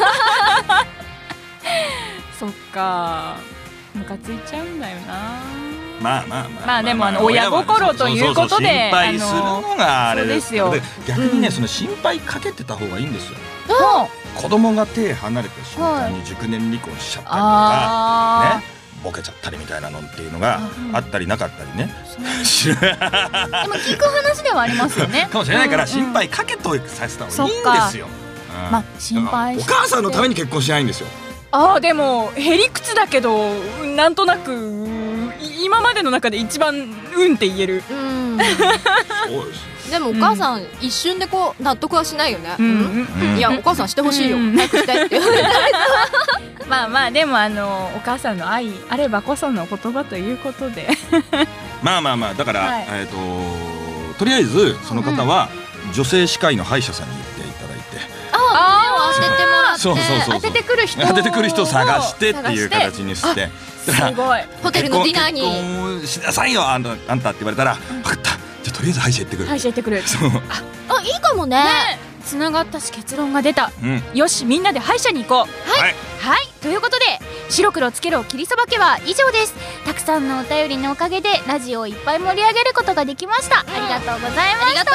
そっかムカついちゃうんだよな。 まあまあまあまあでもあの親心ということで心配するのがあれですよ。逆にね、 うん、 その心配かけてた方がいいんですよ、うん、子供が手離れた瞬間に熟年離婚しちゃったりとか、ね、ボケちゃったりみたいなのっていうのがあったりなかったりね、 うん、でも聞く話ではありますよねかもしれないから心配かけとさせた方がいいんですよ、 うんうん、まあ心配お母さんのために結婚しないんですよ。 ああでもへりくつだけどなんとなく今までの中で一番うんって言える。うんそうですでもお母さん、うん、一瞬でこう納得はしないよね、 うんうん、 いやお母さんしてほしいよ、うん、早くしてってまあまあでもあのお母さんの愛あればこその言葉ということでまあまあまあだから、はいえー、ととりあえずその方は女性歯科医の歯医者さんに行っていただいて、 ああ当ててもらって、 そうそうそうそう当ててくる人当ててくる人を探してっていう形にしてすごいホテルのディナーに結婚しなさいよあんた、あんたって言われたら、うん、分かったじゃあとりあえず歯医者行ってくる歯医者行ってくるそうああいいかもねねつながったし結論が出た、 うん、 よしみんなで歯医者に行こう。はい、 はい、ということで白黒つけろ切りさばけは以上です。たくさんのお便りのおかげでラジオをいっぱい盛り上げることができました、うん、ありがとうございました。ありがとうございました。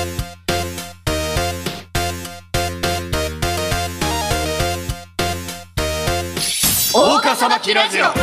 大岡さばきラジオ。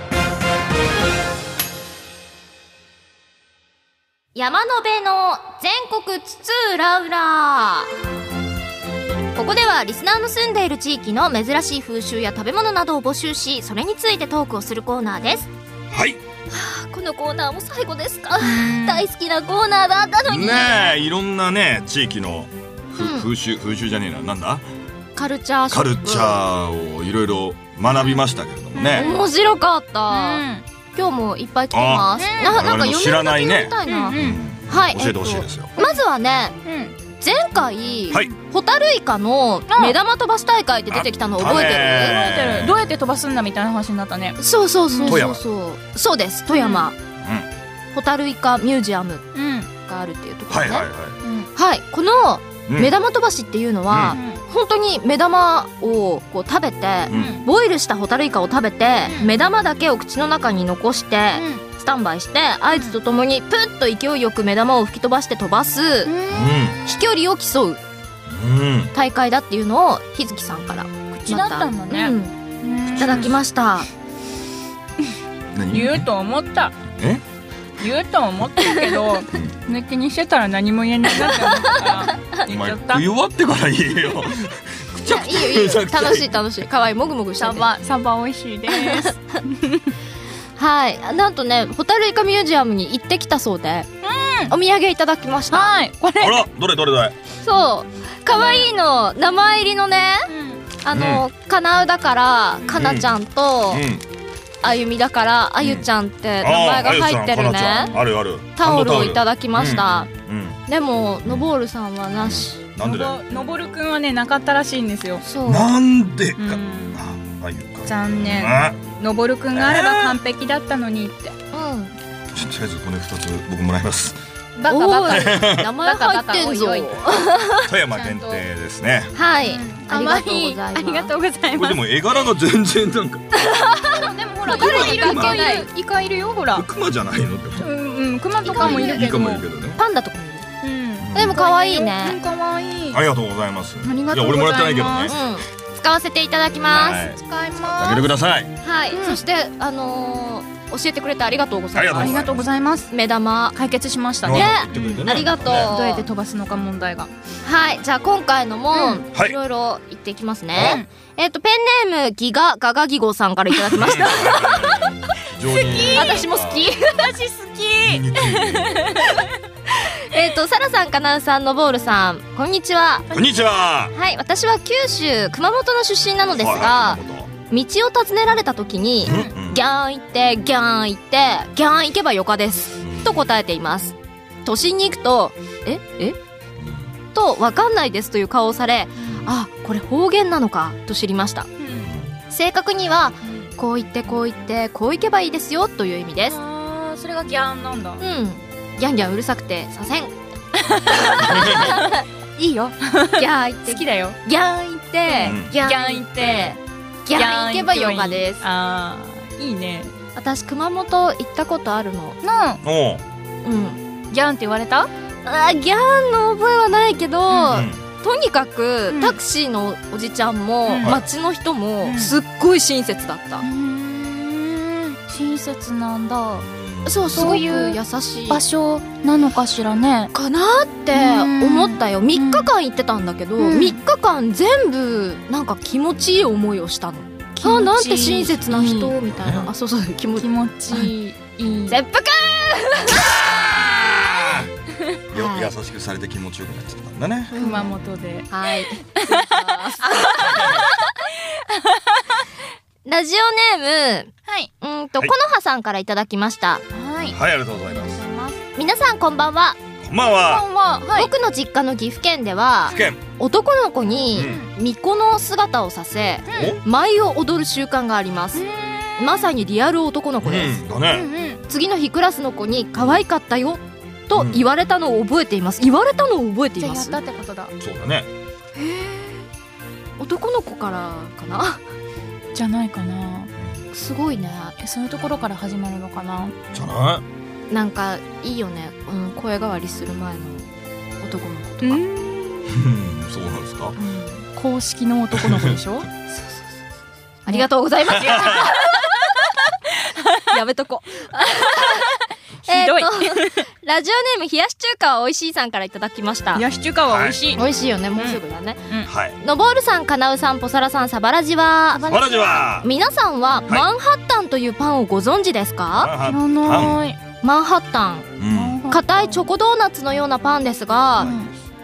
山の辺の全国津々浦々。ここではリスナーの住んでいる地域の珍しい風習や食べ物などを募集し、それについてトークをするコーナーです。 はい、 はあ、このコーナーも最後ですか。大好きなコーナーだったのにねえ、いろんなね地域の、うん、風習風習じゃねえな、なんだカルチャーショップカルチャーをいろいろ学びましたけれどもね、 面白かった、うん、今今日もいっぱい来てます。ななんか知らないね。 はい、 教えてほしいですよ。 まずはね、前回ホタルイカの目玉飛ばし大会で出てきたの覚えてる？覚えてる。どうやって飛ばすんだみたいな話になったね。 そうそうそうそうそう。そうです、富山ホタルイカミュージアムがあるっていうところね。はい、この目玉飛ばしっていうのは本当に目玉をこう食べて、ボイルしたホタルイカを食べて目玉だけを口の中に残してスタンバイして合図とともにプッと勢いよく目玉を吹き飛ばして飛ばす飛距離を競う大会だっていうのを日月さんから口だったんだね、 うん、いただきました。 言うと思った。え言うと思ったけど抜きにしてたら何も言えないなって思ったから言っちゃった。 食い終わってから言えよ。 いやいいよいいよ、楽しい楽しい、かわいい、もぐもぐしてて。 サバサバ美味しいですはい、なんとねホタルイカミュージアムに行ってきたそうで、うん、お土産いただきました。 はい、これあら、どれどれどれ。 そうかわいいの、名前入りのね、うん、あの、うん、かなうだからかなちゃんと、うんうん、あゆみだからあゆちゃんって名前が入ってるね、 あるあるタオルをいただきました、うんうん、でものぼーるさんはなし、 うん、なんでだよ。 のぼるくんはねなかったらしいんですよ。 そうなんでか、うん、 あゆか残念。のぼるくんがあれば完璧だったのにって、うん、 とりあえずこれふたつ僕もらいます。 バカバカ名前入ってんぞ。 富山限定ですね。 はい、ありがとうございます。 ありがとうございます。 でも絵柄が全然なんかでもほらイカいるよほら。 クマじゃないのって。 うんうん、クマとかもいるけど、 パンダとかもいる。うん、でも可愛いね。 可愛い。 ありがとうございます。 ありがとうございます。 いや俺もらってないけどね。 使わせていただきます。 使います。 あげてください。 はい。そしてあの教えてくれてありがとうございます。 ありがとうございます。 目玉解決しましたね。 ありがとう。 どうやって飛ばすのか問題が。 はい。じゃあ今回のもいろいろ言っていきますね。えっとペンネームギガガガギゴさんからいただきました。好き。 私も好き。 私好き。 えっとサラさん、かなうさん、のぼーるさん、こんにちは。 こんにちは。 はい、私は九州熊本の出身なのですが、道を尋ねられた時に、ギャーン行ってギャーン行ってギャーン行けばよかですと答えています。都心に行くとええと分かんないですという顔をされ、あ、これ方言なのかと知りました。正確にはこう言ってこう言ってこう行けばいいですよという意味です。 あー、それがギャーンなんだ。 うん、ギャンギャンうるさくてさせんいいよ。 ギャー行って好きだよ。 ギャーン行って、うん、ギャーン行ってギャーン行けばヨガです。 あー、いいね。 私熊本行ったことあるの。 なあ、 おう、 うん、 ギャーンって言われた？ あ、ギャーンの覚えはないけど、うん、とにかく、うん、タクシーのおじちゃんも、うん、街の人も、うん、すっごい親切だった。うーん、親切なんだ。 そう、すごく優しい場所なのかしらね。 かなって思ったよ。みっかかん行ってたんだけど、うん、みっかかん全部なんか気持ちいい思いをしたの。あ、なんて親切な人みたいな。あ、そうそう、気持ちいい。ゼップくんよ、優しくされて気持ちよくなっちゃったんだね、 熊本で。 はい。ラジオネーム、はい、うんと、はい、このはさんからいただきました。 はい、はい、ありがとうございます。 皆さんこんばんは。 こんばんは。 はい、僕の実家の岐阜県では男の子に巫女の姿をさせ、うん、舞を踊る習慣があります。まさにリアル男の子です、うん、だね。次の日クラスの子に可愛かったよと言われたのを覚えています。言われたのを覚えています。 じゃあやったってことだ。 そうだね。へー、男の子からかなじゃないかな。 すごいね。 そういうところから始まるのかな。 じゃない？ なんかいいよね、うん、声変わりする前の男の子とか。うん、 そうなんですか、うん、 公式の男の子でしょ。そうそうそう、 ありがとうございます。やめとこひどい。ラジオネーム冷やし中華はおいしいさんからいただきました。 冷やし中華はおいしい、 はい、おいしいよね。もうすぐだね、 うんうん、はい。 のぼーるさん、かなうさん、ぽさらさん、サバラジはサバラジは皆さんはマンハッタンというパンをご存知ですか？ 知らない。 マンハッタン、硬、うん、いチョコドーナツのようなパンですが、うん、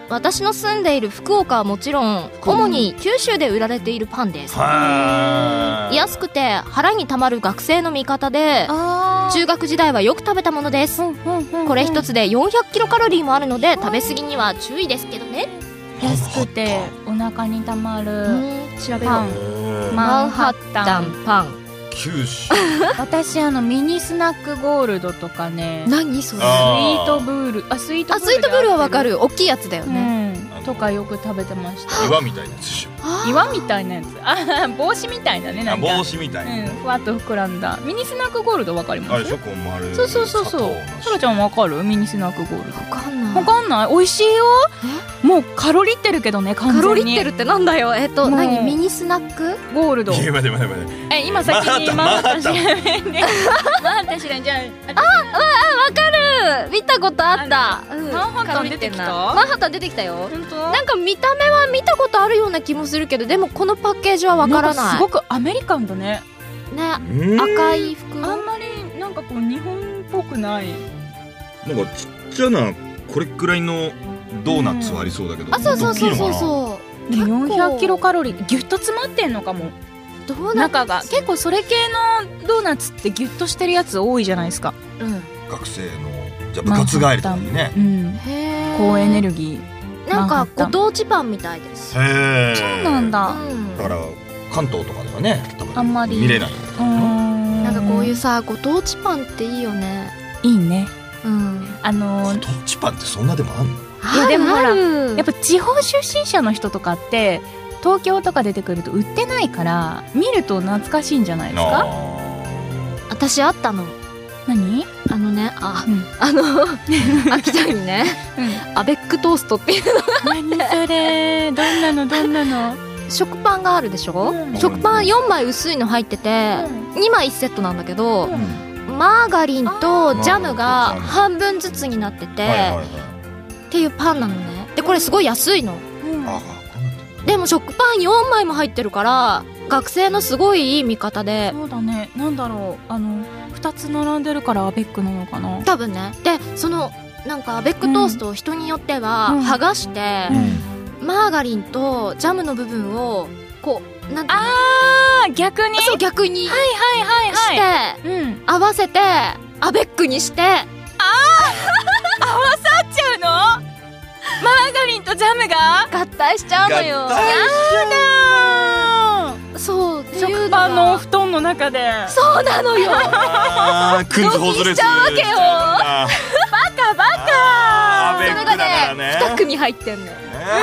私の住んでいる福岡はもちろん主に九州で売られているパンです。安くて腹にたまる学生の味方で、中学時代はよく食べたものです。これ一つでよんひゃくキロカロリーもあるので食べ過ぎには注意ですけどね。 安くてお腹にたまる調べパン、マンハッタンパン。 九州私あのミニスナックゴールドとかね、 何それ。 スイートブール、あスイートブール、 あスイートブールはわかる、大きいやつだよね、 うん、とかよく食べてました。 岩みたいなやつでしょ。 岩みたいなやつ、あ帽子みたいなね、なんか帽子みたいな、 うん、ふわっと膨らんだミニスナックゴールドわかります？ あれでしょ、こう丸い。 そうそうそうそう。そらちゃんわかる？ミニスナックゴールド。 わかんない。 わかんない？美味しいよ。もうカロリってるけどね、完全に。 カロリってるってなんだよ。えっと何？ミニスナックゴールド。 いや待って待って待って。 え今先にマンハッタン知らないね。マンハッタン知らんじゃん。ああわかる。見たことあった。 マンハッタン出てきた？ マンハッタン出てきたよ。 本当？ なんか見た目は見たことあるような気もするけど、でもこのパッケージはわからない。 すごくアメリカンだね。 ね、赤い服。 あんまりなんかこう日本っぽくない。 なんかちっちゃなこれくらいのドーナツはありそうだけど、 あそうそうそうそうそう。 でもよんひゃくキロカロリーギュッと詰まってんのかも。 ドーナツ中が結構それ系のドーナツってギュッとしてるやつ多いじゃないですか。 うん。 学生のじゃあ部活帰りとかにね。 うん。へー。高エネルギー。 なんかご当地パンみたいです。 へえ。 そうなんだ。 だから関東とかではね、多分あんまり見れない。 うん。 なんかこういうさご当地パンっていいよね。 いいね。 うん。 あのご当地パンってそんなでもあんの？ いやでもほらやっぱ地方出身者の人とかって東京とか出てくると売ってないから見ると懐かしいんじゃないですか？ 私あったの。 何？ あのね、あ、 うん、 あの秋田にね、うん、アベックトーストっていうのが何それ？どんなのどんなの？ 食パンがあるでしょ、うん、食パンよんまい薄いの入ってて、うん、にまいいちセットなんだけど、うん、マーガリンとジャムが半分ずつになってて、はいはいはい、っていうパンなのね。でこれすごい安いの、うん、でも食パンよんまいも入ってるから学生のすごいいい味方で。 そうだね。なんだろう、あのふたつ並んでるからアベックなのかな多分ね。でそのなんかアベックトーストを人によっては剥がして、うん、マーガリンとジャムの部分をこうなんていうの、 あー逆にそう逆にはいはいはいはいして、うん、合わせてアベックにして、あー合わさっちゃうの？マーガリンとジャムが合体しちゃうのよ。 合体しちゃう。そうっていうのが食パンのお布団の中で。 そうなのよ。 あーくんずほずれしちゃうわけよ。 バカバカ。 アベックだからね。 に組入ってんのよ。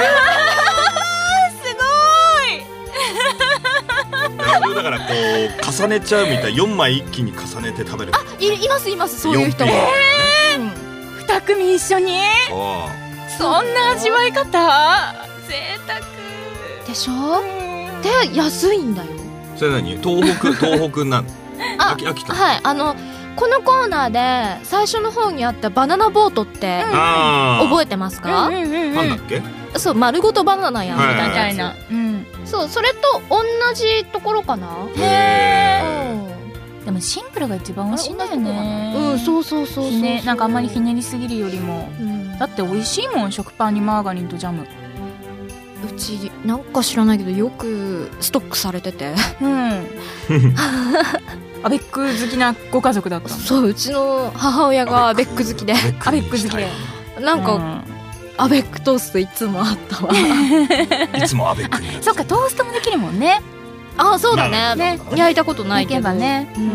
だからこう重ねちゃうみたい。よんまい一気に重ねて食べる。 あ い, いますいますそういう人も。 えー、に組一緒に。そんな味わい方贅沢でしょ。で安いんだよ。 それ何？東北東北なの？ あ秋田。はい、あのこのコーナーで最初の方にあったバナナボートって、うん、覚えてますか？ うんうんうんうん、なんだっけ？ そう丸ごとバナナやんみたいな、うん、 そうそれと同じところかな。 へー。でもシンプルが一番美味しいんだよね。 うんそうそうそうそうそう、 ね、なんかあんまりひねりすぎるよりも、うん、だって美味しいもん食パンにマーガリンとジャム。 うちなんか知らないけどよくストックされてて、うん、 アベック好きなご家族だったの。 そううちの母親がアベック好きでアベック好きでなんか、うんアベックトーストいつもあったわ。 いつもアベックに。 そっかトーストもできるもんね。 あそうだね。ね焼いたことないけどね。うん。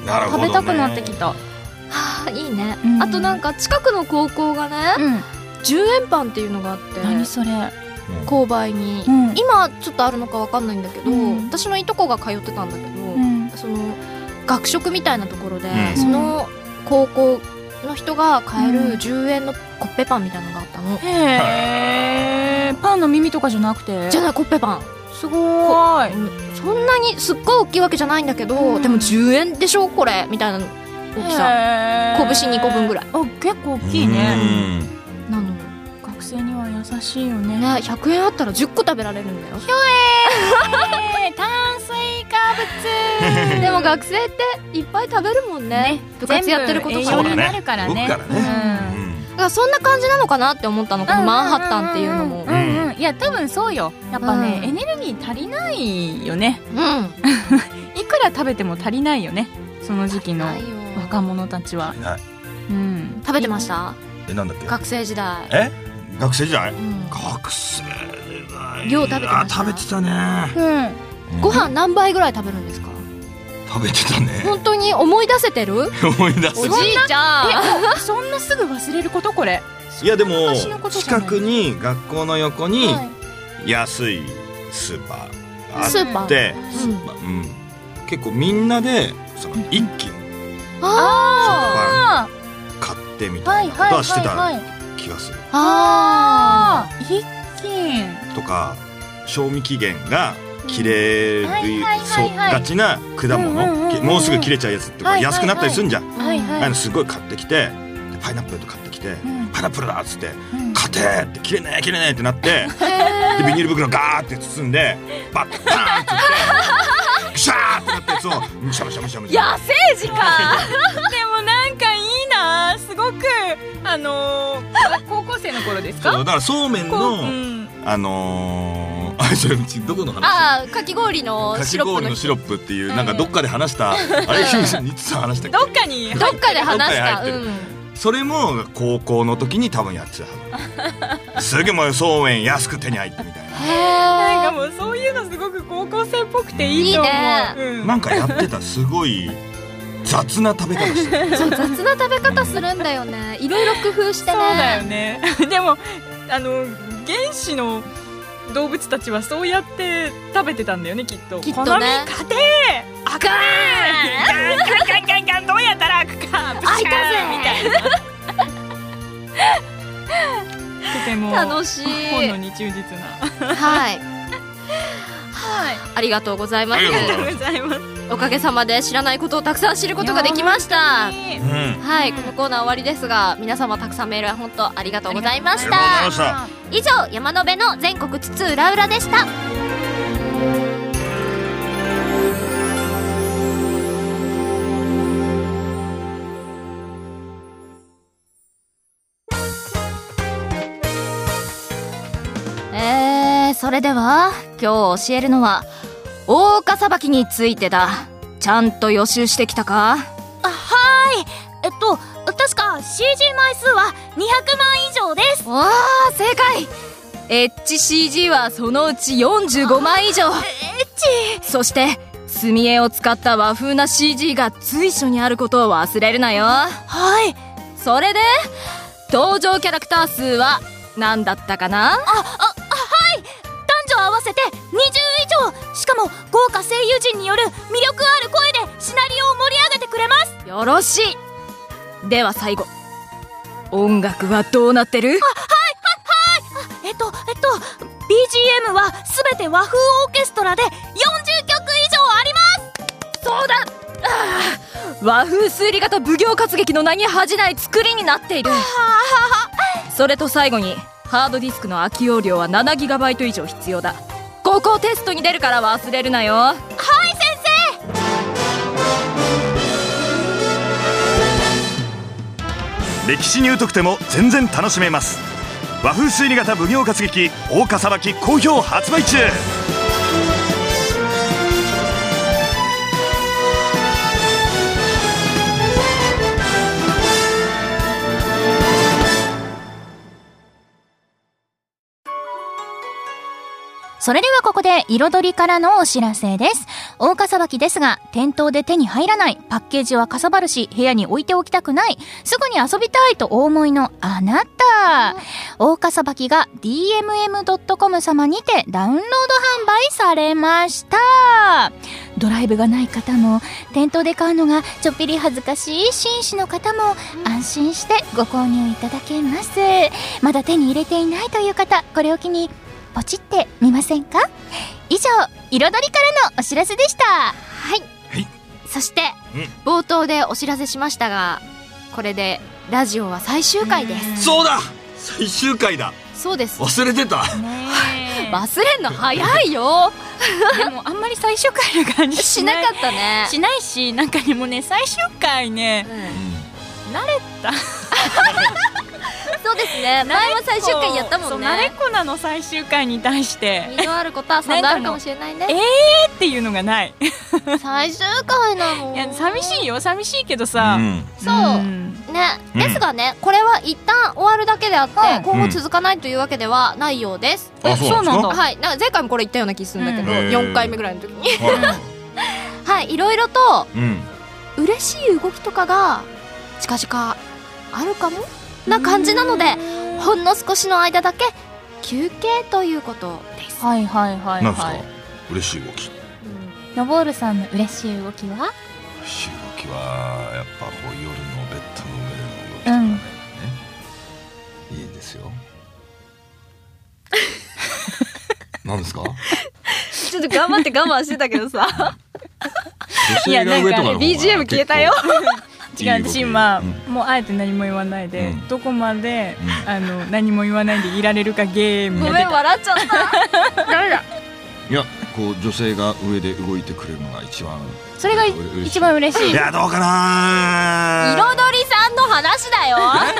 なるほどね。食べたくなってきた。はあいいね、うん。あとなんか近くの高校がね、うん、じゅうえんパンっていうのがあって。 何それ？ 購買に、うん、今ちょっとあるのかわかんないんだけど、うん、私のいとこが通ってたんだけど、うん、その学食みたいなところで、うん、その高校の人が買えるじゅうえんのコッペパンみたいなのがあったの。 へー。パンの耳とかじゃなくて？ じゃないコッペパン。 すごーい。そんなにすっごい大きいわけじゃないんだけど、うん、でもじゅうえんでしょこれみたいな大きさ。拳にこぶんぐらい。 あ結構大きいね。 なの。 学生には優しいよね。 ねひゃくえんあったらじゅっこ食べられるんだよ。ひょえー炭水化物。 でも学生っていっぱい食べるもんね。部活やってることからね。栄養になるからね。 そんな感じなのかなって思ったの、このマンハッタンっていうのも。 うんうん、いや多分そうよ。やっぱね、うん、エネルギー足りないよね。 うん。 いくら食べても足りないよね。その時期の若者たちは。 うん。食べてました？ え、なんだっけ？ 学生時代。 え？学生時代？ うん、 学生時代。 量食べてました？ 食べてたね。 うん。ご飯何杯ぐらい食べるんですか？ 食べてたね。 本当に思い出せてる？ 思い出せてる。 おじいちゃん。そんなすぐ忘れることこれ？ いやでも近くに学校の横に安いスーパーあって、結構みんなでその一気に食パン買ってみたいなことはしてた気がする。 ああ、一斤とか賞味期限が切れるがちな果物、もうすぐ切れちゃうやつって安くなったりするんじゃん。ああいうのすごい買ってきて、パイナップルと買ってきて、パイナップルだっつって買てーって切れねえ切れねえってなって、でビニール袋ガーって包んでバッターンって言ってグシャーってなったやつをむしゃむしゃむしゃむしゃ。 野生児か。 でもなんかいいな、すごくあの高校生の頃ですか？ そうだからそうめんのあのあれそれどこの話？ ああ、かき氷のシロップのかき氷のシロップっていうなんかどっかで話したあれいつ話したっけ？ どっかにどっかで話した。 それも高校の時に多分やってた。すぐもうそうめん安く手に入ってみたいな。 なんかもうそういうのすごく高校生っぽくていいと思う。 いいね。 なんかやってた。すごい雑な食べ方してる。 そう、雑な食べ方するんだよね。いろいろ工夫してね。 そうだよね。でもあの原始の動物たちはそうやって食べてたんだよね、きっと。 きっとね。 好み家庭開かーガンガンガンガンどうやったら開くか開いたぜみたいな。とても楽しい。 本能に忠実な。 はい。 はい。 ありがとうございます。 ありがとうございます。 おかげさまで知らないことをたくさん知ることができました。はい、このコーナー終わりですが、皆様たくさんメール本当ありがとうございました。以上、山野辺の全国津々浦々でした。えー、それでは今日教えるのは大岡裁きについてだ。ちゃんと予習してきたか？ あ、はーい。えっと確か シージー 枚数はにひゃくまん以上です。 わー、正解。エッチ シージー はそのうちよんじゅうごまい以上。エッチ。 そして墨絵を使った和風な シージー が随所にあることを忘れるなよ。 はい。 それで登場キャラクター数は何だったかな？ あ、あ、あ、はい。男女合わせてにじゅう以上。しかも豪華声優陣による魅力ある声でシナリオを盛り上げてくれます。 よろしい。では最後、音楽はどうなってる？あ、はいはいはい。えっとえっと ビージーエム はすべて和風オーケストラでよんじゅっきょく以上あります。 そうだ。ああ、和風推理型奉行活劇の名に恥じない作りになっている。それと最後にハードディスクの空き容量は ななギガバイト 以上必要だ。ここテストに出るから忘れるなよ。 はい、先生。歴史に疎くても全然楽しめます。和風推理型奉行活劇大岡裁き好評発売中。 それではここで彩りからのお知らせです。大岡裁きですが、店頭で手に入らない、パッケージはかさばるし、部屋に置いておきたくない、すぐに遊びたいとお思いのあなた。大岡裁きが ディーエムエムドットコム 様にてダウンロード販売されました。ドライブがない方も、店頭で買うのがちょっぴり恥ずかしい紳士の方も、安心してご購入いただけます。まだ手に入れていないという方、これを機にポチってみませんか？以上、彩りからのお知らせでした。 はい、 はい、 そして、うん、冒頭でお知らせしましたが、これでラジオは最終回です。 そうだ、最終回だ。 そうです。 忘れてた。 忘れんの早いよ。 でもあんまり最終回の感じしなかったね。 しないし、なんかでもね、最終回ね、うん、慣れた。 そうですね、前も最終回やったもんね。 慣れっこなの最終回に対して二度あることは三度あるかもしれないね。 えーっていうのがない。 最終回なの。 いや寂しいよ、寂しいけどさ、うん、 そう、うん、ね、ですがね、これは一旦終わるだけであって、うん、今後続かないというわけではないようです。 うん、あ、そうなんだ。 はい、なんか前回もこれ言ったような気するんだけど、うん、よんかいめぐらいの時にはい、いろいろと、うん、嬉しい動きとかが近々あるかもな感じなので、ほんの少しの間だけ休憩ということです。 はいはいはいはい。 なんですか嬉しい動き。 のぼーるさんの嬉しい動きは？ 嬉しい動きはやっぱこう夜のベッドの上での動きとかね、うん、いいですよ。なんですか？ ちょっと頑張って我慢してたけどさ。 いやなんかビージーエム 消えたよ。 違う、私今、うん、もうあえて何も言わないで、うん、どこまで、うん、あの何も言わないでいられるかゲームやってた。ごめん、笑っちゃった。 ダメだ。いや、こう女性が上で動いてくれるのが一番、 それが一番嬉しい。 いや、どうかな。 彩りさんの話だよ。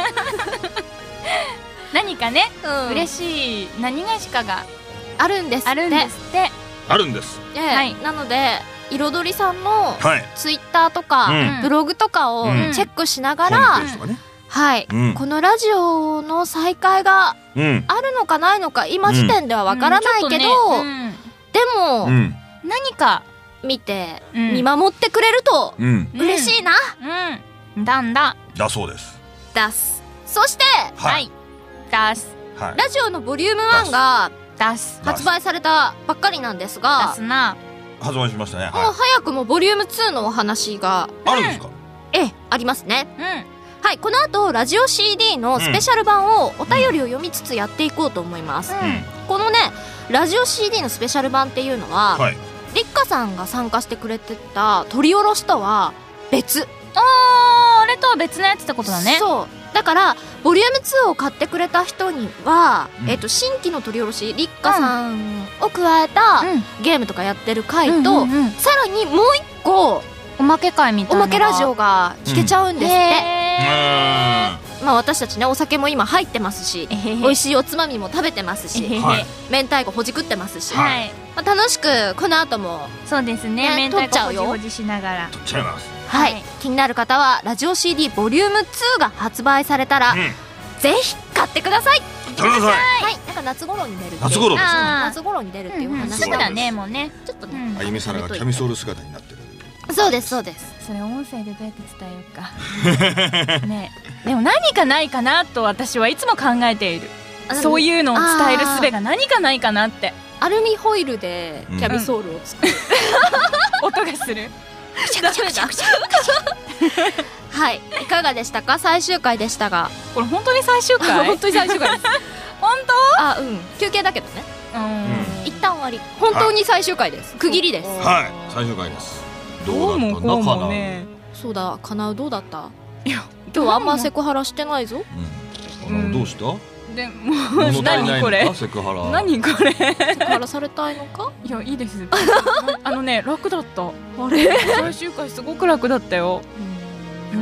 何かね、うん、嬉しい何がしかがあるんですって。 あるんですって。 あるんです。 ええ、はい、なので彩りさんのツイッターとか、はい、ブログとかをチェックしながら、うんね、はい、うん、このラジオの再開があるのかないのか、今時点ではわからないけど、うんうんね、でも、うん、 何か見て、うん、見守ってくれると嬉しいな。 うん、だんだだそうです。 だす。そして、 はい、だす。 ラジオのボリュームワンが発売されたばっかりなんですが、 だすな。 発売しましたね。はい、 もう早くもボリュームツーのお話があるんですか？ ええ、ありますね。うん、はい、この後ラジオ シーディー のスペシャル版をお便りを読みつつやっていこうと思います。うん、このねラジオ シーディー のスペシャル版っていうのは、はい、りっかさんが参加してくれてた取り下ろしとは別。 あー、あれとは別のやつってことだね。 そうだからボリュームツーを買ってくれた人には、うん、えー、と新規の取り下ろしりっかさんを加えた、うん、ゲームとかやってる回と、うんうんうん、さらにもう一個おまけ回みたいなおまけラジオが聞けちゃうんですって。うん、まあ、私たちねお酒も今入ってますし、美味しいおつまみも食べてますし、明太子ほじくってますし、はい、まあ、楽しくこの後もそうですね、明太子ほじほじしながら取っちゃいます。 はい、はい、気になる方はラジオ シーディー ボリュームツーが発売されたら、うん、ぜひ買ってください。 買ってください。 はい、なんか夏頃に出る。 夏頃ですね。 夏頃に出るっていう話なんです。 そうだね、もうね。 ちょっとね。 あゆみさんがキャミソール姿になってる。 そうですそうです。 それ音声でどうやって伝えようか。ね、でも何かないかなと私はいつも考えている。そういうのを伝える術が何かないかなって。 アルミホイルでキャミソールを作る。 音がする。 はい、いかがでしたか？最終回でしたが。 これ本当に最終回？ 本当に最終回です。 本当？ あ、うん、休憩だけどね。うん、一旦終わり。本当に最終回です。区切りです。 はい、最終回です。どうだったんだかな。 ね、そうだ、かなうどうだった？いや、今日はあんまセクハラしてないぞ。 うん、どうした？ でもう何これ？ セクハラ。 何これ？ セクハラされたいのか？ いや、いいです。あのね、楽だった。 あれ？ 最終回すごく楽だったよ。うん。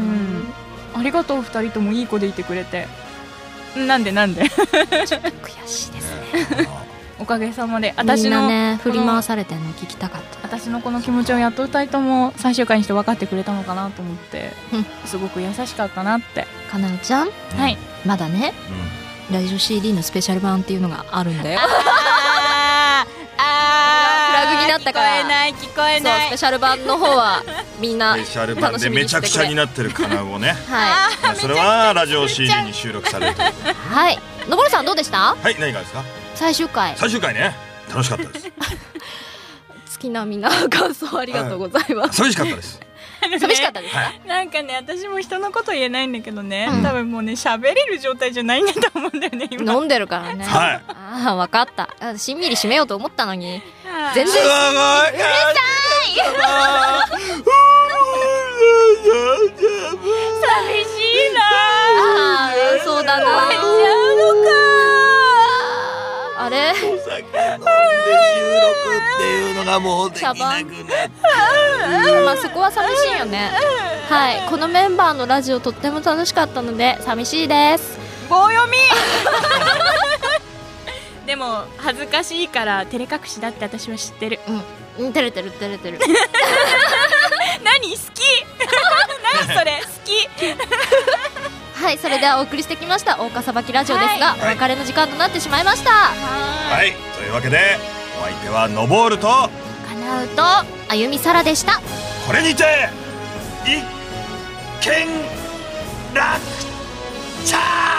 ありがとう二人ともいい子でいてくれて。なんでなんで？ちょっと悔しいですね。 おかげさまで私のね振り回されてるの聞きたかった。 私のこの気持ちをやっと二人とも最終回にして分かってくれたのかなと思って、すごく優しかったなって。 かなうちゃん？ はい。 まだね。ラジオ シーディー のスペシャル版っていうのがあるんだよ。 ああ、 フラグになったから。 聞こえない聞こえない。 そう、スペシャル版の方はみんなスペシャル版でめちゃくちゃになってるかなをね。はい。それはラジオ シーディー に収録されるということで。 はい。のぼるさんどうでした？ はい、何がですか？ 最終回。 最終回ね。楽しかったです。 月並みな感想ありがとうございます。 寂しかったです。 寂しかったですか？ なんかね、私も人のこと言えないんだけどね、多分もうね喋れる状態じゃないんだと思うんだよね今。 飲んでるからね。 はい。 ああ、分かった。しんみり締めようと思ったのに全然。 すごい。うるさい。 寂しいな。 ああ、そうだな。 泣いちゃうのか。 あれ？ お酒飲んで収録っていうのがもうできなくなって。 まあそこは寂しいよね。はい、このメンバーのラジオとっても楽しかったので寂しいです。 棒読みでも恥ずかしいから照れ隠しだって私は知ってる。 うん、照れてる照れてる何好き何それ好きはい、それではお送りしてきました大岡さばきラジオですが、はい、お別れの時間となってしまいました。 はい、というわけでお相手はのぼーるとかなうとあゆみさらでした。 これにて一件落着。